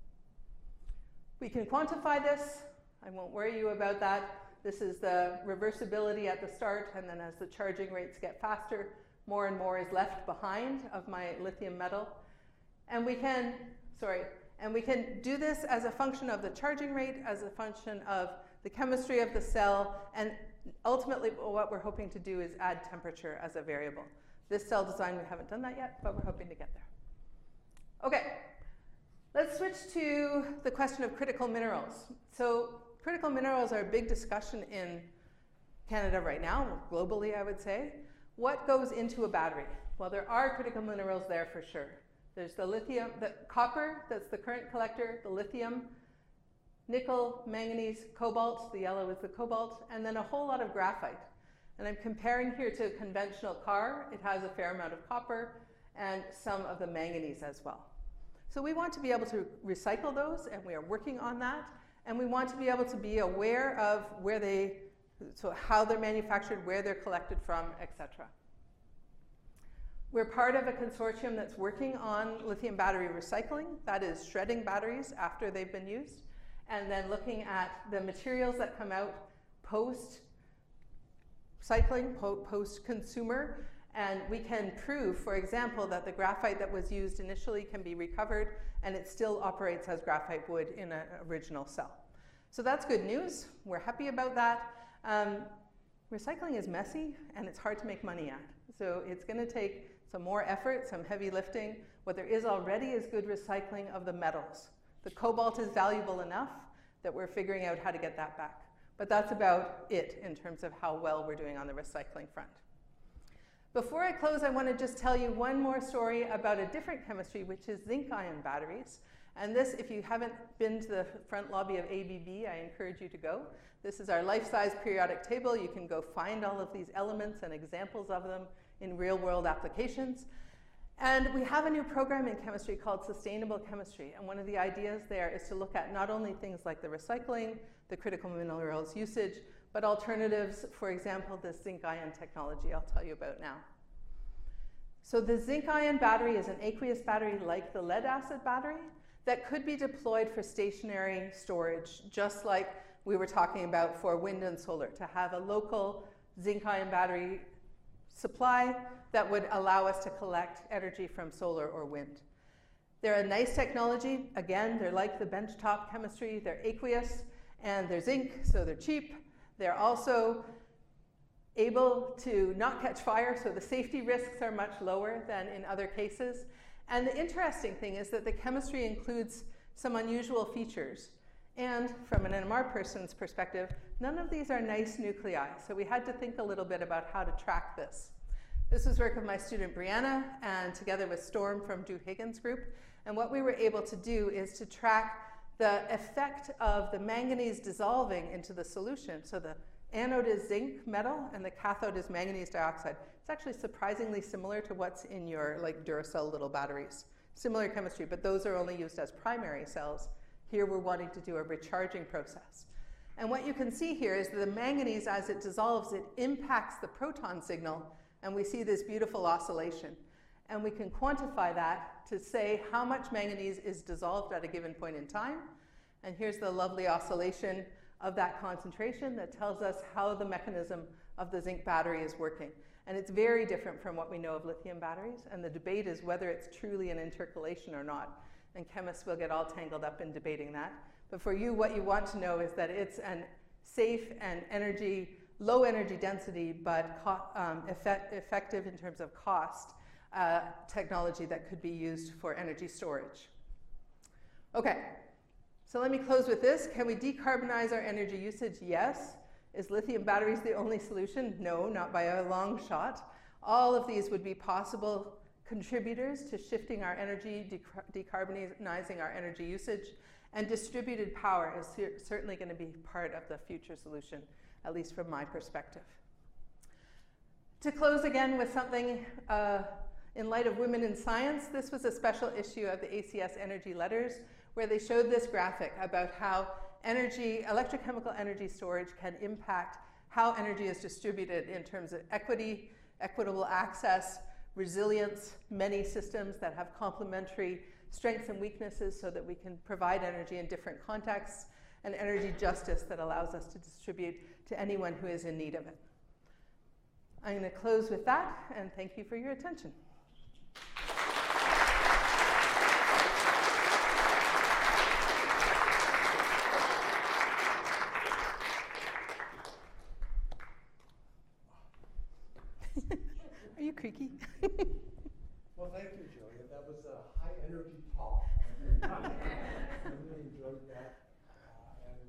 We can quantify this. I won't worry you about that. This is the reversibility at the start, and then as the charging rates get faster, more and more is left behind of my lithium metal. And we can, sorry, and we can do this as a function of the charging rate, as a function of the chemistry of the cell, and ultimately what we're hoping to do is add temperature as a variable. This cell design, we haven't done that yet, but we're hoping to get there. Okay, let's switch to the question of critical minerals. So critical minerals are a big discussion in Canada right now, globally I would say. What goes into a battery? Well, there are critical minerals there for sure. There's the lithium, the copper, that's the current collector, the lithium, nickel, manganese, cobalt, the yellow is the cobalt, and then a whole lot of graphite. And I'm comparing here to a conventional car. It has a fair amount of copper and some of the manganese as well. So we want to be able to recycle those, and we are working on that. And we want to be able to be aware of where they, so how they're manufactured, where they're collected from, et cetera. We're part of a consortium that's working on lithium battery recycling. That is shredding batteries after they've been used, and then looking at the materials that come out post-cycling, post-consumer, and we can prove, for example, that the graphite that was used initially can be recovered, and it still operates as graphite would in an original cell. So that's good news. We're happy about that. Um, recycling is messy, and it's hard to make money at. So it's going to take some more effort, some heavy lifting. What there is already is good recycling of the metals. The cobalt is valuable enough that we're figuring out how to get that back. But that's about it in terms of how well we're doing on the recycling front. Before I close, I want to just tell you one more story about a different chemistry, which is zinc-ion batteries. And this, if you haven't been to the front lobby of A B B, I encourage you to go. This is our life-size periodic table. You can go find all of these elements and examples of them in real-world applications. And we have a new program in chemistry called Sustainable Chemistry. And one of the ideas there is to look at not only things like the recycling, the critical minerals usage, but alternatives, for example, this zinc-ion technology I'll tell you about now. So the zinc-ion battery is an aqueous battery like the lead-acid battery that could be deployed for stationary storage, just like we were talking about for wind and solar, to have a local zinc-ion battery supply that would allow us to collect energy from solar or wind. They're a nice technology. Again, they're like the benchtop chemistry. They're aqueous, and they're zinc, so they're cheap. They're also able to not catch fire, so the safety risks are much lower than in other cases. And the interesting thing is that the chemistry includes some unusual features. And from an N M R person's perspective, none of these are nice nuclei. So we had to think a little bit about how to track this. This was work of my student Brianna, and together with Storm from Drew Higgins' group. And what we were able to do is to track the effect of the manganese dissolving into the solution. So the anode is zinc metal, and the cathode is manganese dioxide. It's actually surprisingly similar to what's in your like Duracell little batteries. Similar chemistry, but those are only used as primary cells. Here we're wanting to do a recharging process. And what you can see here is that the manganese, as it dissolves, it impacts the proton signal, and we see this beautiful oscillation. And we can quantify that to say how much manganese is dissolved at a given point in time. And here's the lovely oscillation of that concentration that tells us how the mechanism of the zinc battery is working. And it's very different from what we know of lithium batteries, and the debate is whether it's truly an intercalation or not. And chemists will get all tangled up in debating that. But for you, what you want to know is that it's an safe and energy, low energy density, but um, effect, effective in terms of cost uh, technology that could be used for energy storage. Okay, so let me close with this. Can we decarbonize our energy usage? Yes. Is lithium batteries the only solution? No, not by a long shot. All of these would be possible contributors to shifting our energy, decarbonizing our energy usage, and distributed power is certainly going to be part of the future solution, at least from my perspective. To close again with something uh, in light of women in science, this was a special issue of the A C S Energy Letters where they showed this graphic about how energy, electrochemical energy storage can impact how energy is distributed in terms of equity, equitable access, resilience, many systems that have complementary strengths and weaknesses so that we can provide energy in different contexts, and energy justice that allows us to distribute to anyone who is in need of it. I'm going to close with that, and thank you for your attention. Are you creaky? Well, thank you, Julia. That was a high energy talk. I really enjoyed that. Uh, and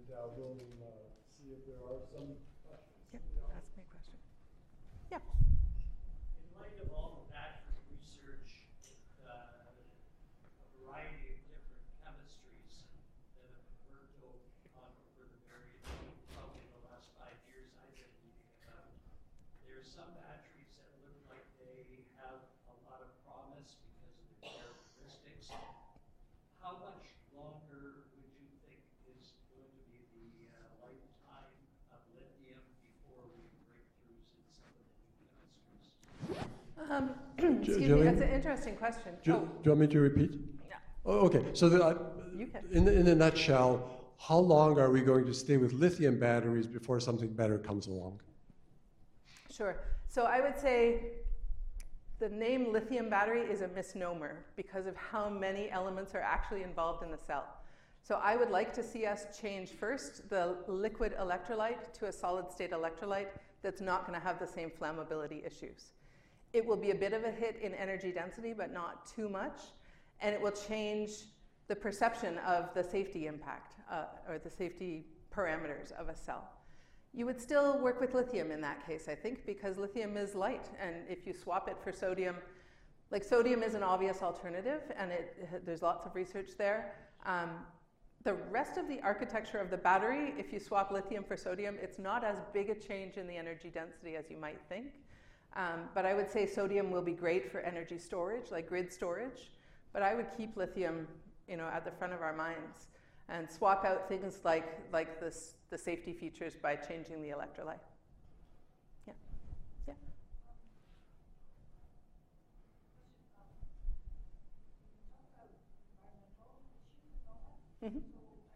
uh, we'll uh, see if there are some questions. Yep, ask me a question. Yeah. In light of all the battery research, uh, a variety of different chemistries that have been worked o- on over the very, probably the last five years I've been reading about, there are some batteries that look like they have a lot of promise because of their characteristics. How much longer would you think is going to be the uh, lifetime of lithium before we break throughs in some of the new chemistries? Um, J- excuse me, Jillian? that's an interesting question. Do, oh, do you want me to repeat? yeah. Oh, okay. So, the, uh, You can. in, in a nutshell, how long are we going to stay with lithium batteries before something better comes along? Sure. So I would say the name lithium battery is a misnomer because of how many elements are actually involved in the cell. So I would like to see us change first the liquid electrolyte to a solid state electrolyte that's not going to have the same flammability issues. It will be a bit of a hit in energy density, but not too much, and it will change the perception of the safety impact uh, or the safety parameters of a cell. You would still work with lithium in that case, I think, because lithium is light, and if you swap it for sodium, like sodium is an obvious alternative, and it, it, there's lots of research there. Um, the rest of the architecture of the battery, if you swap lithium for sodium, it's not as big a change in the energy density as you might think. Um, but I would say sodium will be great for energy storage, like grid storage, but I would keep lithium, you know, at the front of our minds and swap out things like, like this, the safety features by changing the electrolyte. Yeah, yeah. Mm-hmm.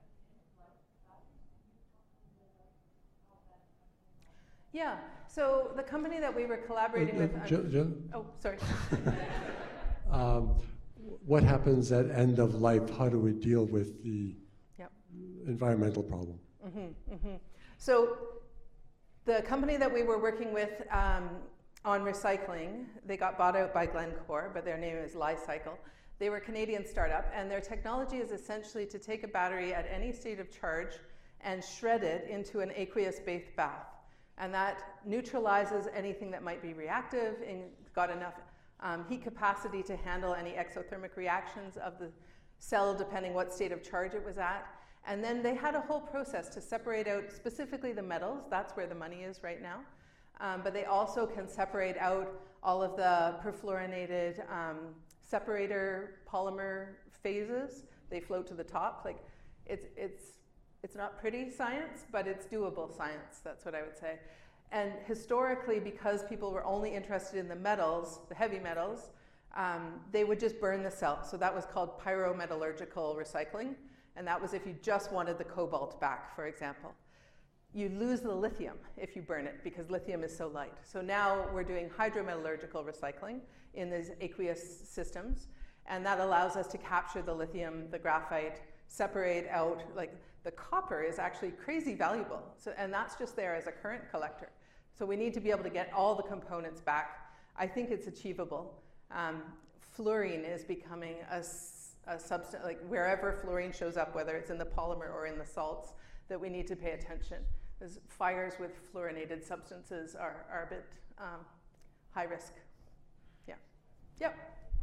Yeah, so the company that we were collaborating Uh, uh, with... Jill, Jill? Oh, sorry. Um, what happens at end of life? How do we deal with the Yep. environmental problem? Mm-hmm, mm-hmm. So the company that we were working with um, on recycling, they got bought out by Glencore, but their name is Li-Cycle. They were a Canadian startup, and their technology is essentially to take a battery at any state of charge and shred it into an aqueous-based bath. And that neutralizes anything that might be reactive and got enough um, heat capacity to handle any exothermic reactions of the cell depending what state of charge it was at. And then they had a whole process to separate out specifically the metals. That's where the money is right now. Um, but they also can separate out all of the perfluorinated um, separator polymer phases. They float to the top. Like it's, it's, it's not pretty science, but it's doable science. That's what I would say. And historically, because people were only interested in the metals, the heavy metals, um, they would just burn the cell. So that was called pyrometallurgical recycling. And that was if you just wanted the cobalt back, for example. You lose the lithium if you burn it because lithium is so light. So now we're doing hydrometallurgical recycling in these aqueous systems. And that allows us to capture the lithium, the graphite, separate out, like the copper is actually crazy valuable. So, and that's just there as a current collector. So we need to be able to get all the components back. I think it's achievable. Um, fluorine is becoming a, a substance, like wherever fluorine shows up, whether it's in the polymer or in the salts, that we need to pay attention. Because fires with fluorinated substances are, are a bit um, high risk. Yeah. Yep.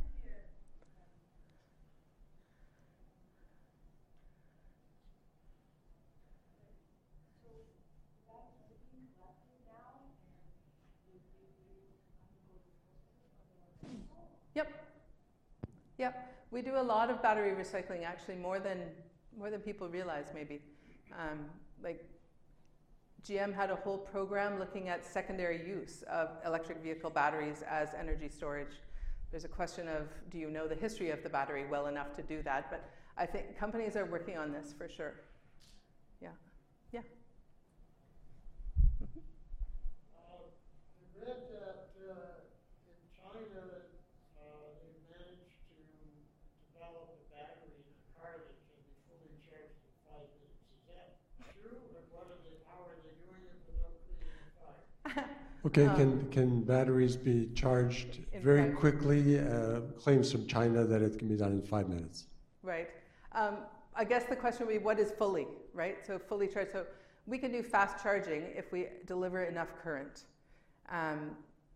Yep. Yep. We do a lot of battery recycling, actually, more than more than people realize, maybe. Um, like, G M had a whole program looking at secondary use of electric vehicle batteries as energy storage. There's a question of, do you know the history of the battery well enough to do that? But I think companies are working on this for sure. Yeah. Yeah. Mm-hmm. Uh, I read that uh, in China, uh, they managed to develop a battery in a car that can be fully charged in five minutes. Is that true, or what are they, how are they doing it without creating a fire? Okay, Um, can, can batteries be charged In very five- quickly? Uh, claims from China that it can be done in five minutes. Right. Um, I guess the question would be, what is fully, right? So fully charged. So we can do fast charging if we deliver enough current. Um,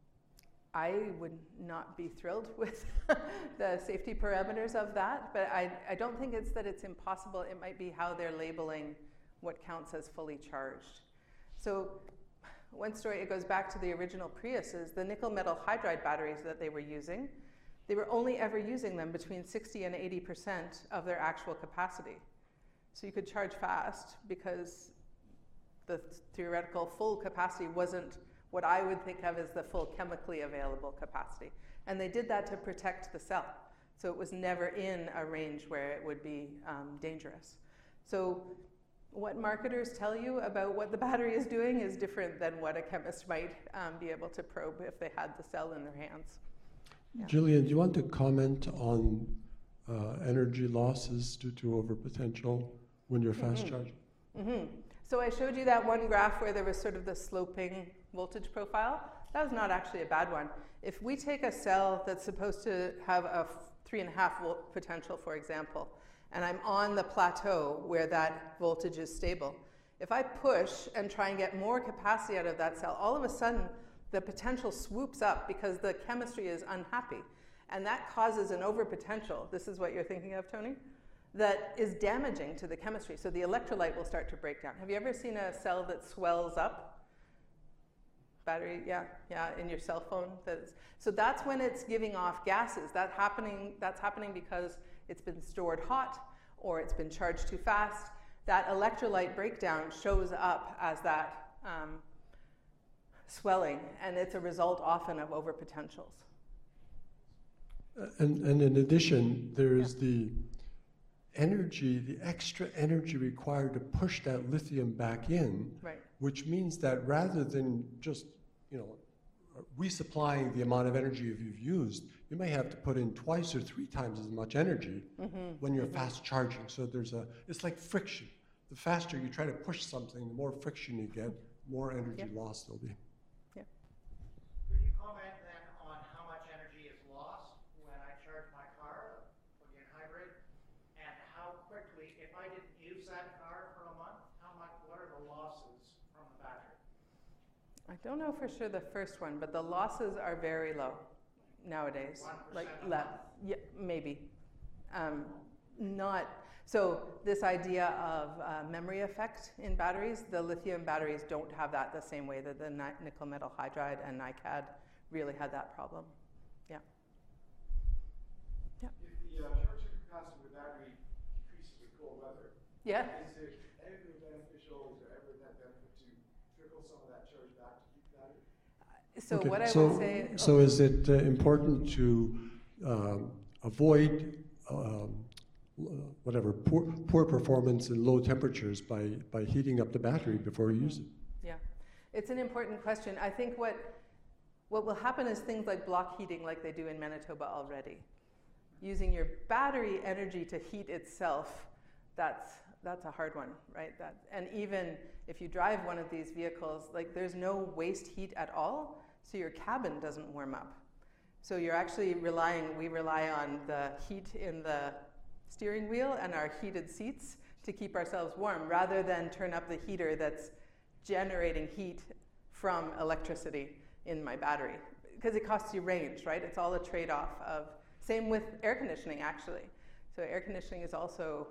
I would not be thrilled with the safety parameters of that, but I, I don't think it's that it's impossible. It might be how they're labeling what counts as fully charged. So one story, it goes back to the original Priuses, the nickel metal hydride batteries that they were using, they were only ever using them between sixty and eighty percent of their actual capacity. So you could charge fast because the theoretical full capacity wasn't what I would think of as the full chemically available capacity. And they did that to protect the cell. So it was never in a range where it would be um, dangerous. So what marketers tell you about what the battery is doing is different than what a chemist might um, be able to probe if they had the cell in their hands. Yeah. Gillian, do you want to comment on uh, energy losses due to overpotential when you're fast Mm-hmm. charging? Mm-hmm. So I showed you that one graph where there was sort of the sloping voltage profile. That was not actually a bad one. If we take a cell that's supposed to have a three and a half volt potential, for example, and I'm on the plateau where that voltage is stable, if I push and try and get more capacity out of that cell, all of a sudden the potential swoops up because the chemistry is unhappy. And that causes an overpotential. This is what you're thinking of, Tony? That is damaging to the chemistry. So the electrolyte will start to break down. Have you ever seen a cell that swells up? Battery, yeah, yeah, in your cell phone. That's, so that's when it's giving off gases. That happening, that's happening because it's been stored hot or it's been charged too fast. That electrolyte breakdown shows up as that um, swelling, and it's a result often of overpotentials. Uh, and, and in addition, there's Yeah. the energy, the extra energy required to push that lithium back in, Right. which means that rather than just, you know, resupplying the amount of energy you've used, you may have to put in twice or three times as much energy Mm-hmm. when you're mm-hmm. fast charging. So there's a, it's like friction. The faster you try to push something, the more friction you get, more energy Yeah. loss there'll be. Could you comment then on how much energy is lost when I charge my car, plug-in hybrid, and how quickly, if I didn't use that car for a month, how much, what are the losses from the battery? I don't know for sure the first one, but the losses are very low nowadays. one percent Like, a le- month? yeah, maybe. Um, not, so this idea of uh, memory effect in batteries, the lithium batteries don't have that the same way that the ni- nickel metal hydride and NiCad really had that problem. Yeah. Yeah. If the uh, charging capacity of the battery decreases with cold weather, Yeah. is it anything beneficial, is there ever that benefit to trickle some of that charge back to keep the battery? So Okay, what I so, would say. So oh, is it uh, important to um, avoid um, l- whatever poor, poor performance in low temperatures by, by heating up the battery before you use it? Yeah, it's an important question. I think what what will happen is things like block heating, like they do in Manitoba already. Using your battery energy to heat itself, that's that's a hard one, right? That, and even if you drive one of these vehicles, like there's no waste heat at all, so your cabin doesn't warm up. So you're actually relying, we rely on the heat in the steering wheel and our heated seats to keep ourselves warm, rather than turn up the heater that's generating heat from electricity in my battery. Because it costs you range, right? It's all a trade-off of, same with air conditioning actually. So air conditioning is also,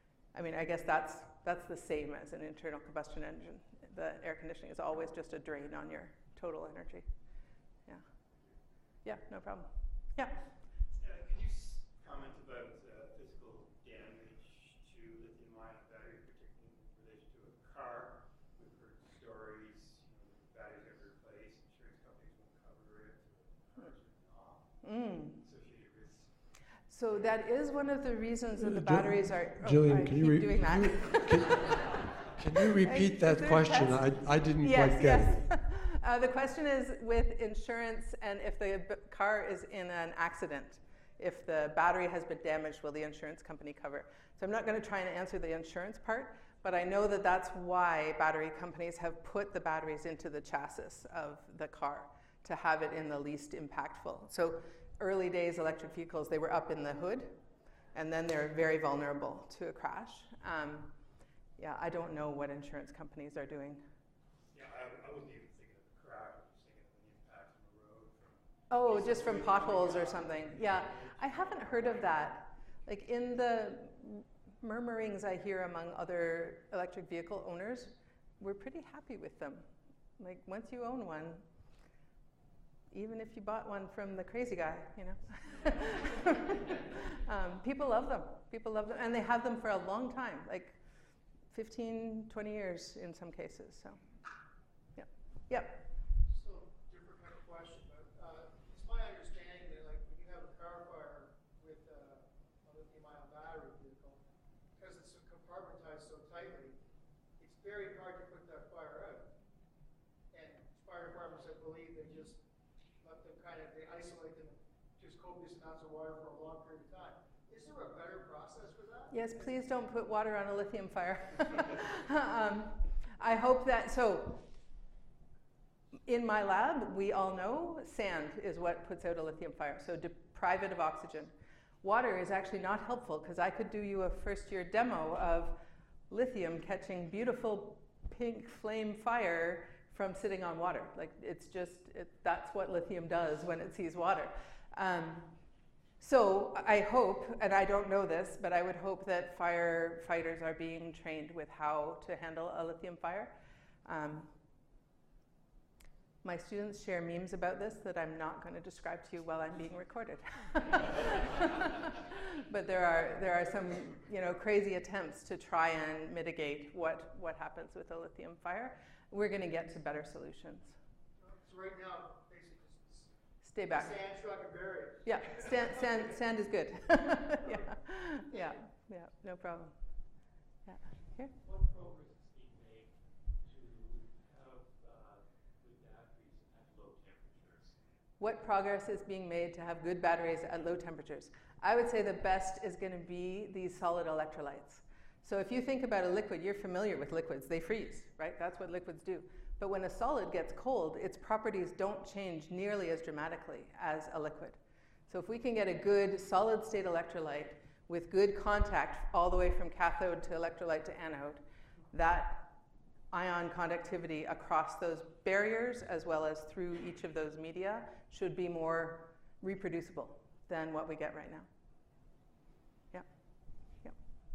I mean, I guess that's that's the same as an internal combustion engine. The air conditioning is always just a drain on your total energy. Yeah. Yeah, no problem. Yeah. Uh, can you s- comment about uh, physical damage to lithium-ion battery, particularly in relation to a car? We've heard stories, you know, the batteries get replaced, insurance companies won't cover it, cars are not Mm. associated with. So that is one of the reasons that the Uh, Jill- batteries are. Oh, Jillian, I can keep you re- doing that. Can, can you repeat Is that there a question? I, test? I didn't Yes, quite get yes. it. Uh, the question is with insurance, and if the b- car is in an accident, if the battery has been damaged, will the insurance company cover? So I'm not going to try and answer the insurance part, but I know that that's why battery companies have put the batteries into the chassis of the car to have it in the least impactful. So early days electric vehicles, they were up in the hood. and then they're very vulnerable to a crash. Um, yeah, I don't know what insurance companies are doing. Yeah, I, I wasn't even thinking of the crash. I was thinking of the impact on the road. From Oh, just from potholes or something. Yeah, I haven't heard of that. Like in the murmurings I hear among other electric vehicle owners, we're pretty happy with them. Like once you own one, even if you bought one from the crazy guy, you know, um, people love them. People love them, and they have them for a long time, like fifteen, twenty years in some cases. So, yeah, yeah. So, different kind of question, but uh, it's my understanding that, like, when you have a car fire with uh, a lithium-ion battery vehicle, because it's compartmentized so tightly, it's very hard to put that fire out. And fire departments, I believe, they just let them kind of, they isolate them, just copious amounts of water for a long period of time. Is there a better process for that? Yes, please don't put water on a lithium fire. um, I hope that, so in my lab, we all know sand is what puts out a lithium fire, so deprive it of oxygen. Water is actually not helpful because I could do you a first year demo of lithium catching beautiful pink flame fire from sitting on water. Like it's just, it, that's what lithium does when it sees water. Um, So I hope, and I don't know this, but I would hope that firefighters are being trained with how to handle a lithium fire. Um, my students share memes about this that I'm not going to describe to you while I'm being recorded. But there are there are some you know crazy attempts to try and mitigate what what happens with a lithium fire. We're going to get to better solutions. So right now, basically, Stay back. sand, truck, and bury it. Yeah, sand, sand, sand is good. yeah, yeah, yeah, no problem. Yeah, here. What progress is being made to have uh, good batteries at low temperatures? What progress is being made to have good batteries at low temperatures? I would say the best is going to be these solid electrolytes. So if you think about a liquid, you're familiar with liquids. They freeze, right? That's what liquids do. But when a solid gets cold, its properties don't change nearly as dramatically as a liquid. So if we can get a good solid state electrolyte with good contact all the way from cathode to electrolyte to anode, that ion conductivity across those barriers as well as through each of those media should be more reproducible than what we get right now. Yeah. Yeah.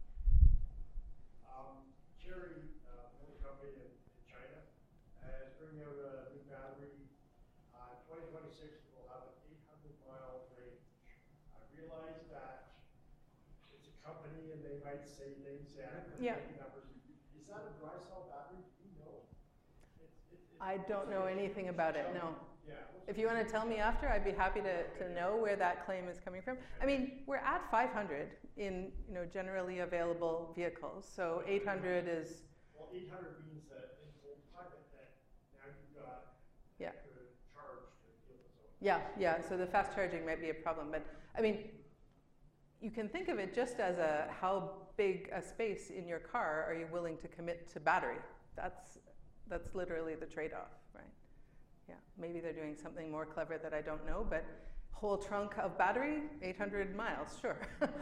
Um, Cherry, uh, another company in, in China, uh, is bringing out a new battery. Uh, twenty twenty-six will have an eight hundred mile range. I realize that it's a company and they might say things and Yeah. numbers. Is that a dry cell battery? Do you know? It's, it, it, I don't know anything about it, no. Yeah. If you want to tell me after, I'd be happy to, to know where that claim is coming from. I mean, we're at five hundred in you know generally available vehicles, so eight hundred is Well, eight hundred means that in the pocket that now you've got Yeah. to charge to deal with it. yeah yeah. So the fast charging might be a problem, but I mean, you can think of it just as a how big a space in your car are you willing to commit to battery? That's that's literally the trade-off, right? Yeah, maybe they're doing something more clever that I don't know, but whole trunk of battery, eight hundred miles, sure.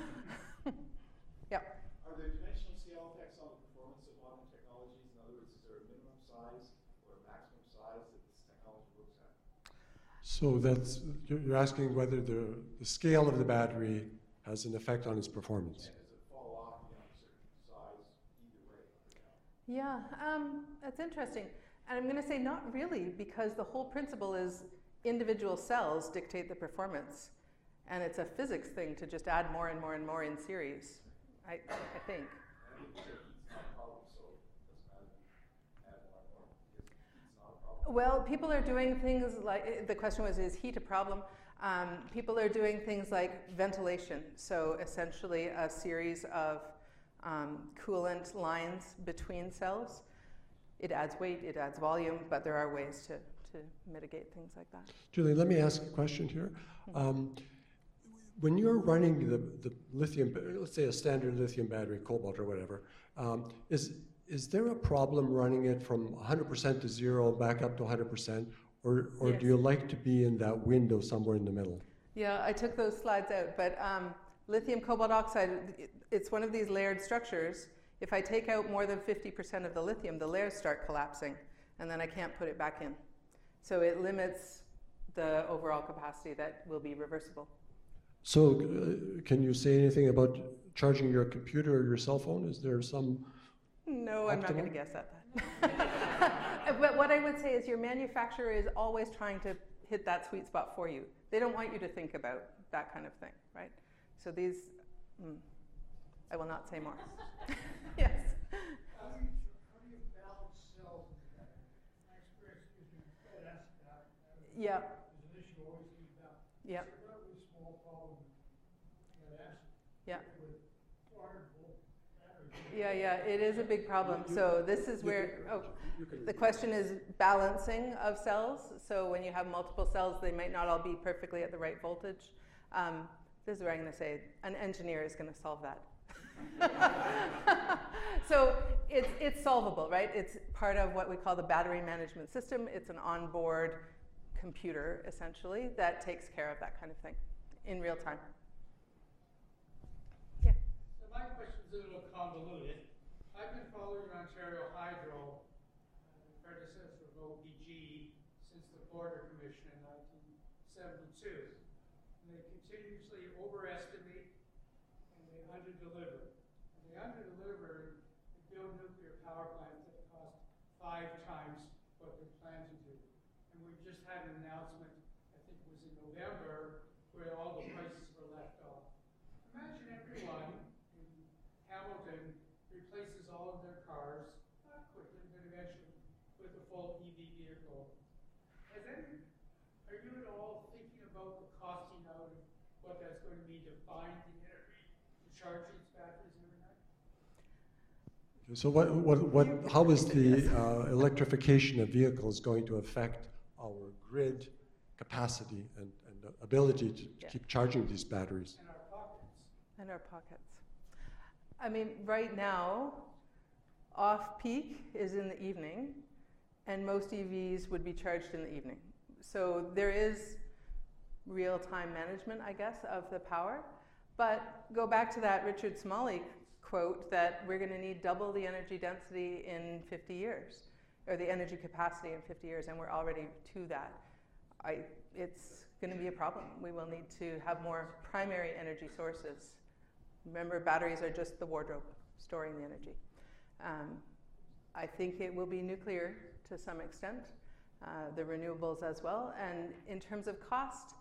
Yeah. Are there dimensional scale effects on the performance of modern technologies? In other words, is there a minimum size or a maximum size that this technology looks at? So that's, you're you're asking whether the, the scale of the battery has an effect on its performance. And does it fall off beyond a certain size either way? Yeah, um, that's interesting. And I'm going to say not really, because the whole principle is individual cells dictate the performance. And it's a physics thing to just add more and more and more in series, I, I think. And it's not a problem, so it doesn't matter if you add more and more because it's not a problem. Well, people are doing things like, the question was, is heat a problem? Um, people are doing things like ventilation. So essentially a series of um, coolant lines between cells. It adds weight, it adds volume, but there are ways to, to mitigate things like that. Julie, let me ask a question here. Um, when you're running the, the lithium, let's say a standard lithium battery, cobalt or whatever, um, is, is there a problem running it from one hundred percent to zero back up to one hundred percent? Or, or Yes. do you like to be in that window somewhere in the middle? Yeah, I took those slides out, but um, Lithium cobalt oxide, it- it's one of these layered structures. If I take out more than fifty percent of the lithium, the layers start collapsing, and then I can't put it back in. So it limits the overall capacity that will be reversible. So, uh, can you say anything about charging your computer or your cell phone? Is there some? No, I'm not going to Optimal? guess at that. But what I would say is your manufacturer is always trying to hit that sweet spot for you. They don't want you to think about that kind of thing, right? So these, mm, I will not say more. Yes. How do you, how do you balance cells? My experience, excuse me, that asked that. Yeah. Is an issue always to be balanced. Yeah. It's a relatively small problem. That acid. Yeah. With four hundred volt batteries. Yeah, yeah, it is a big problem. So this is You where, can- oh, you can- the question is balancing of cells. So when you have multiple cells, they might not all be perfectly at the right voltage. Um, this is where I'm going to say an engineer is going to solve that. So it's, it's solvable, right? It's part of what we call the battery management system. It's an onboard computer, essentially, that takes care of that kind of thing in real time. Yeah. So my question's a little convoluted. I've been following Ontario Hydro, uh, predecessor of O P G, since the Border Commission in nineteen seventy-two. And they continuously overestimate and they underdeliver. And they underdeliver and build nuclear power plants that cost five times what they plan to do. And we've just had an announcement, I think it was in November, where all the prices were left off. Imagine everyone in Hamilton replaces all of their cars, not quickly, but eventually, with a full E V vehicle. Has any, are you at all thinking about the costing out of what that's going to mean to find the energy to charge these batteries every night? So what, what, what, how is the uh, electrification of vehicles going to affect our grid capacity and, and ability to Yeah. keep charging these batteries? And our pockets. And our pockets. I mean, right now, off-peak is in the evening, and most E Vs would be charged in the evening. So there is real-time management, I guess, of the power. But go back to that Richard Smalley quote that we're going to need double the energy density in fifty years, or the energy capacity in fifty years, and we're already to that. I, it's going to be a problem. We will need to have more primary energy sources. Remember, batteries are just the wardrobe storing the energy. Um, I think it will be nuclear to some extent, uh, the renewables as well. And in terms of cost,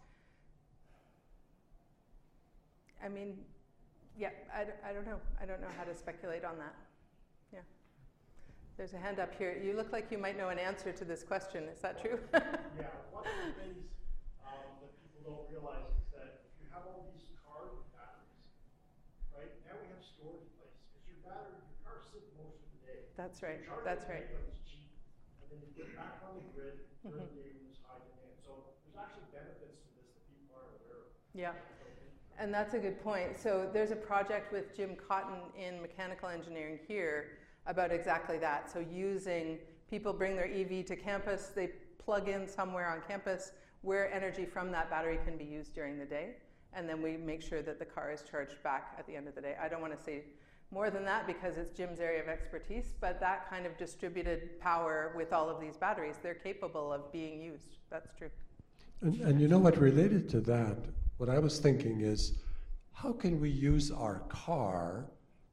I mean, yeah, I, d- I don't know. I don't know how to speculate on that. Yeah. There's a hand up here. You look like you might know an answer to this question. Is that true? Yeah, one of the things um, that people don't realize is that if you have all these car batteries, right, now we have storage place. Because your battery, your car sits most of the day. That's right. You charge That's it right. when it's cheap, and then you get back on the grid during Mhm. the day when there's high demand. So there's actually benefits to this that people aren't aware of. Yeah. So, And that's a good point. So there's a project with Jim Cotton in mechanical engineering here about exactly that. So using, people bring their E V to campus, they plug in somewhere on campus where energy from that battery can be used during the day. And then we make sure that the car is charged back at the end of the day. I don't want to say more than that because it's Jim's area of expertise, but that kind of distributed power with all of these batteries, they're capable of being used. That's true. And, and you know what, related to that, what I was thinking is, how can we use our car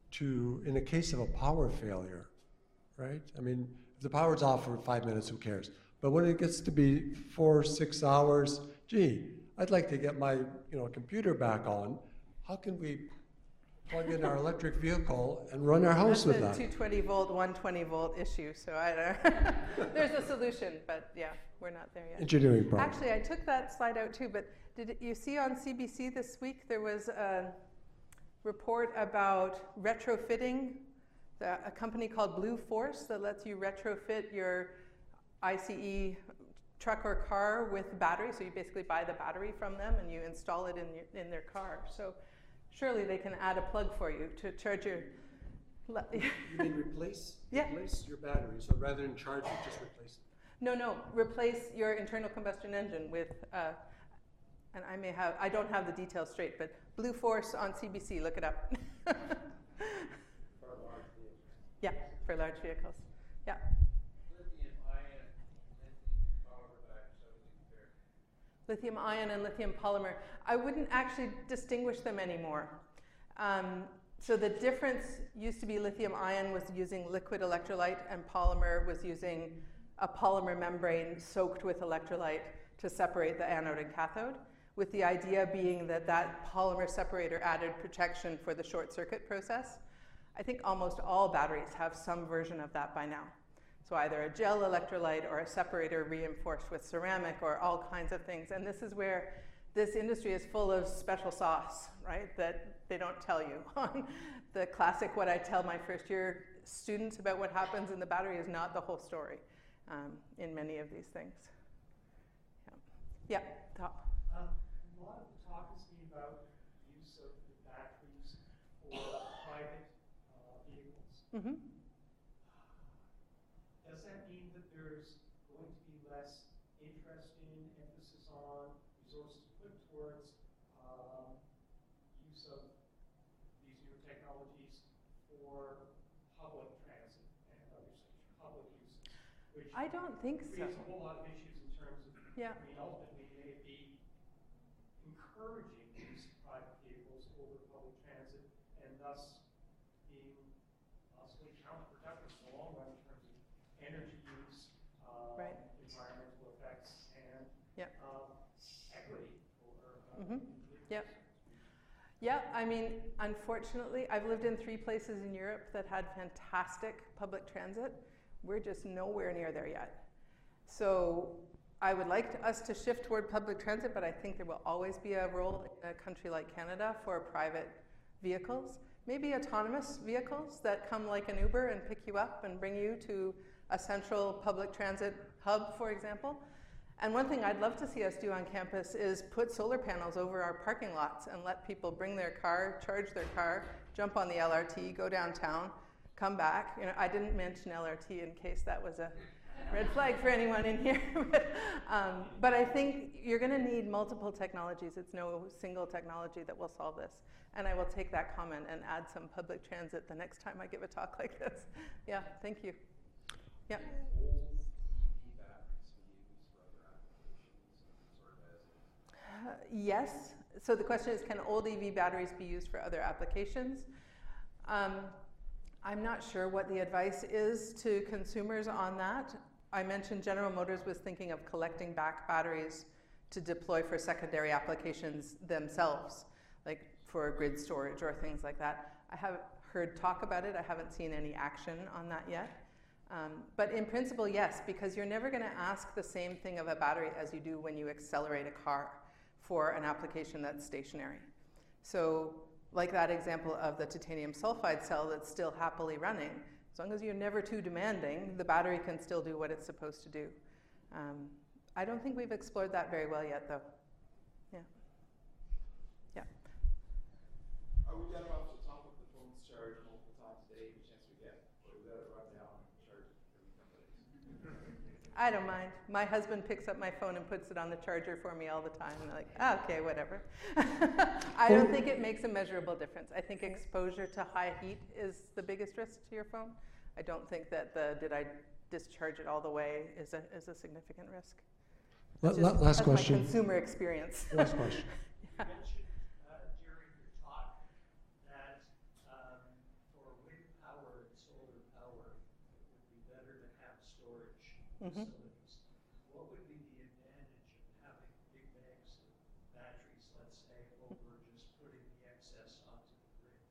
to, in a case of a power failure, right? I mean, if the power's off for five minutes, who cares? But when it gets to be four, six hours, gee, I'd like to get my, you know, computer back on. How can we plug in our electric vehicle and run our house with That's that? a two twenty volt, one twenty volt issue, so I don't there's a solution, but yeah, we're not there yet. Engineering problem. Actually, I took that slide out too, but did you see on C B C this week there was a report about retrofitting the, a company called Blue Force that lets you retrofit your I C E truck or car with battery. So you basically buy the battery from them and you install it in your, in their car. So surely they can add a plug for you to charge your. le- You mean replace, Yeah. replace your battery, so rather than charge it, just replace it? No, no, replace your internal combustion engine with uh, and I may have, I don't have the details straight, but Blue Force on C B C, look it up. For large vehicles. Yeah, for large vehicles. Yeah. Lithium ion, lithium power back, so there. Lithium ion and lithium polymer. I wouldn't actually distinguish them anymore. Um, so the difference used to be lithium ion was using liquid electrolyte and polymer was using a polymer membrane soaked with electrolyte to separate the anode and cathode, with the idea being that that polymer separator added protection for the short circuit process. I think almost all batteries have some version of that by now. So either a gel electrolyte or a separator reinforced with ceramic or all kinds of things. And this is where this industry is full of special sauce, right, that they don't tell you. The classic, what I tell my first year students about what happens in the battery is not the whole story um, in many of these things. Yeah, yeah, top. Um, a lot of the talk has been about use of the batteries for private uh, vehicles. Mm-hmm. Does that mean that there's going to be less interest in, emphasis on, resources put towards um, use of these new technologies for public transit and other such public uses? Which I don't think so. raises a whole lot of issues in terms of, Yeah. I mean, ultimately may it be encouraging use of private vehicles over public transit and thus being possibly counterproductive in the long run in terms of energy use, uh, Right. environmental effects, and Yeah. um, equity for uh, Mhm. individuals. Yep. Yeah, I mean, unfortunately, I've lived in three places in Europe that had fantastic public transit. We're just nowhere near there yet. So I would like to, us to shift toward public transit, but I think there will always be a role in a country like Canada for private vehicles. Maybe autonomous vehicles that come like an Uber and pick you up and bring you to a central public transit hub, for example. And one thing I'd love to see us do on campus is put solar panels over our parking lots and let people bring their car, charge their car, jump on the L R T, go downtown, come back. You know, I didn't mention L R T in case that was a red flag for anyone in here. but, um, but I think you're going to need multiple technologies. It's no single technology that will solve this. And I will take that comment and add some public transit the next time I give a talk like this. Yeah, thank you. Yeah. Uh, yes. So the question is, can old E V batteries be used for other applications? Um, I'm not sure what the advice is to consumers on that. I mentioned General Motors was thinking of collecting back batteries to deploy for secondary applications themselves, like for grid storage or things like that. I have heard talk about it. I haven't seen any action on that yet. Um, but in principle, yes, because you're never going to ask the same thing of a battery as you do when you accelerate a car for an application that's stationary. So like that example of the titanium sulfide cell that's still happily running, as long as you're never too demanding, the battery can still do what it's supposed to do. Um, I don't think we've explored that very well yet, though. Yeah. Yeah. Are we done off the top of the phone's charge multiple times a day, any chance we get? Or we let it run down and charge it every couple of days? I don't mind. My husband picks up my phone and puts it on the charger for me all the time. And I'm like, ah, okay, whatever. I don't think it makes a measurable difference. I think exposure to high heat is the biggest risk to your phone. I don't think that the did I discharge it all the way is a, is a significant risk. La- Just- la- last that's question. my consumer experience. Last question. You mentioned uh, during your talk that um, for wind power and solar power, it would be better to have storage Mhm. facilities. What would be the advantage of having big banks of batteries, let's say, over just putting the excess onto the grid?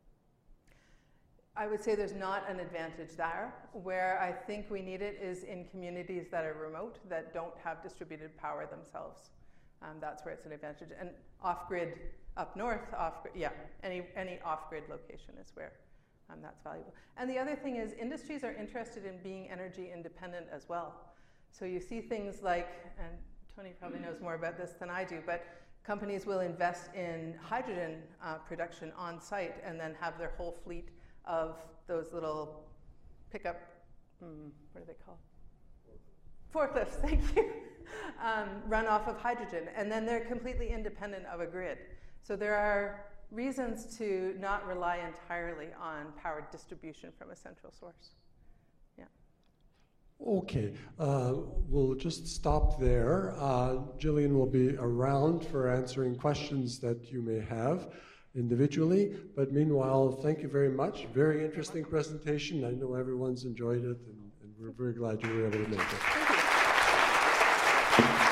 I would say there's not an advantage there. Where I think we need it is in communities that are remote, that don't have distributed power themselves. Um, that's where it's an advantage. And off-grid up north, off-grid, yeah, any, any off-grid location is where um, that's valuable. And the other thing is industries are interested in being energy independent as well. So you see things like, and Tony probably knows more about this than I do, but companies will invest in hydrogen uh, production on site and then have their whole fleet of those little pickup, mm, what are they called? Forklifts, thank you, um, run off of hydrogen, and then they're completely independent of a grid. So there are reasons to not rely entirely on power distribution from a central source. Yeah. Okay, uh, we'll just stop there. Uh, Gillian will be around for answering questions that you may have individually, but meanwhile, thank you very much. Very interesting presentation. I know everyone's enjoyed it, and, and we're very glad you were able to make it. Thank you.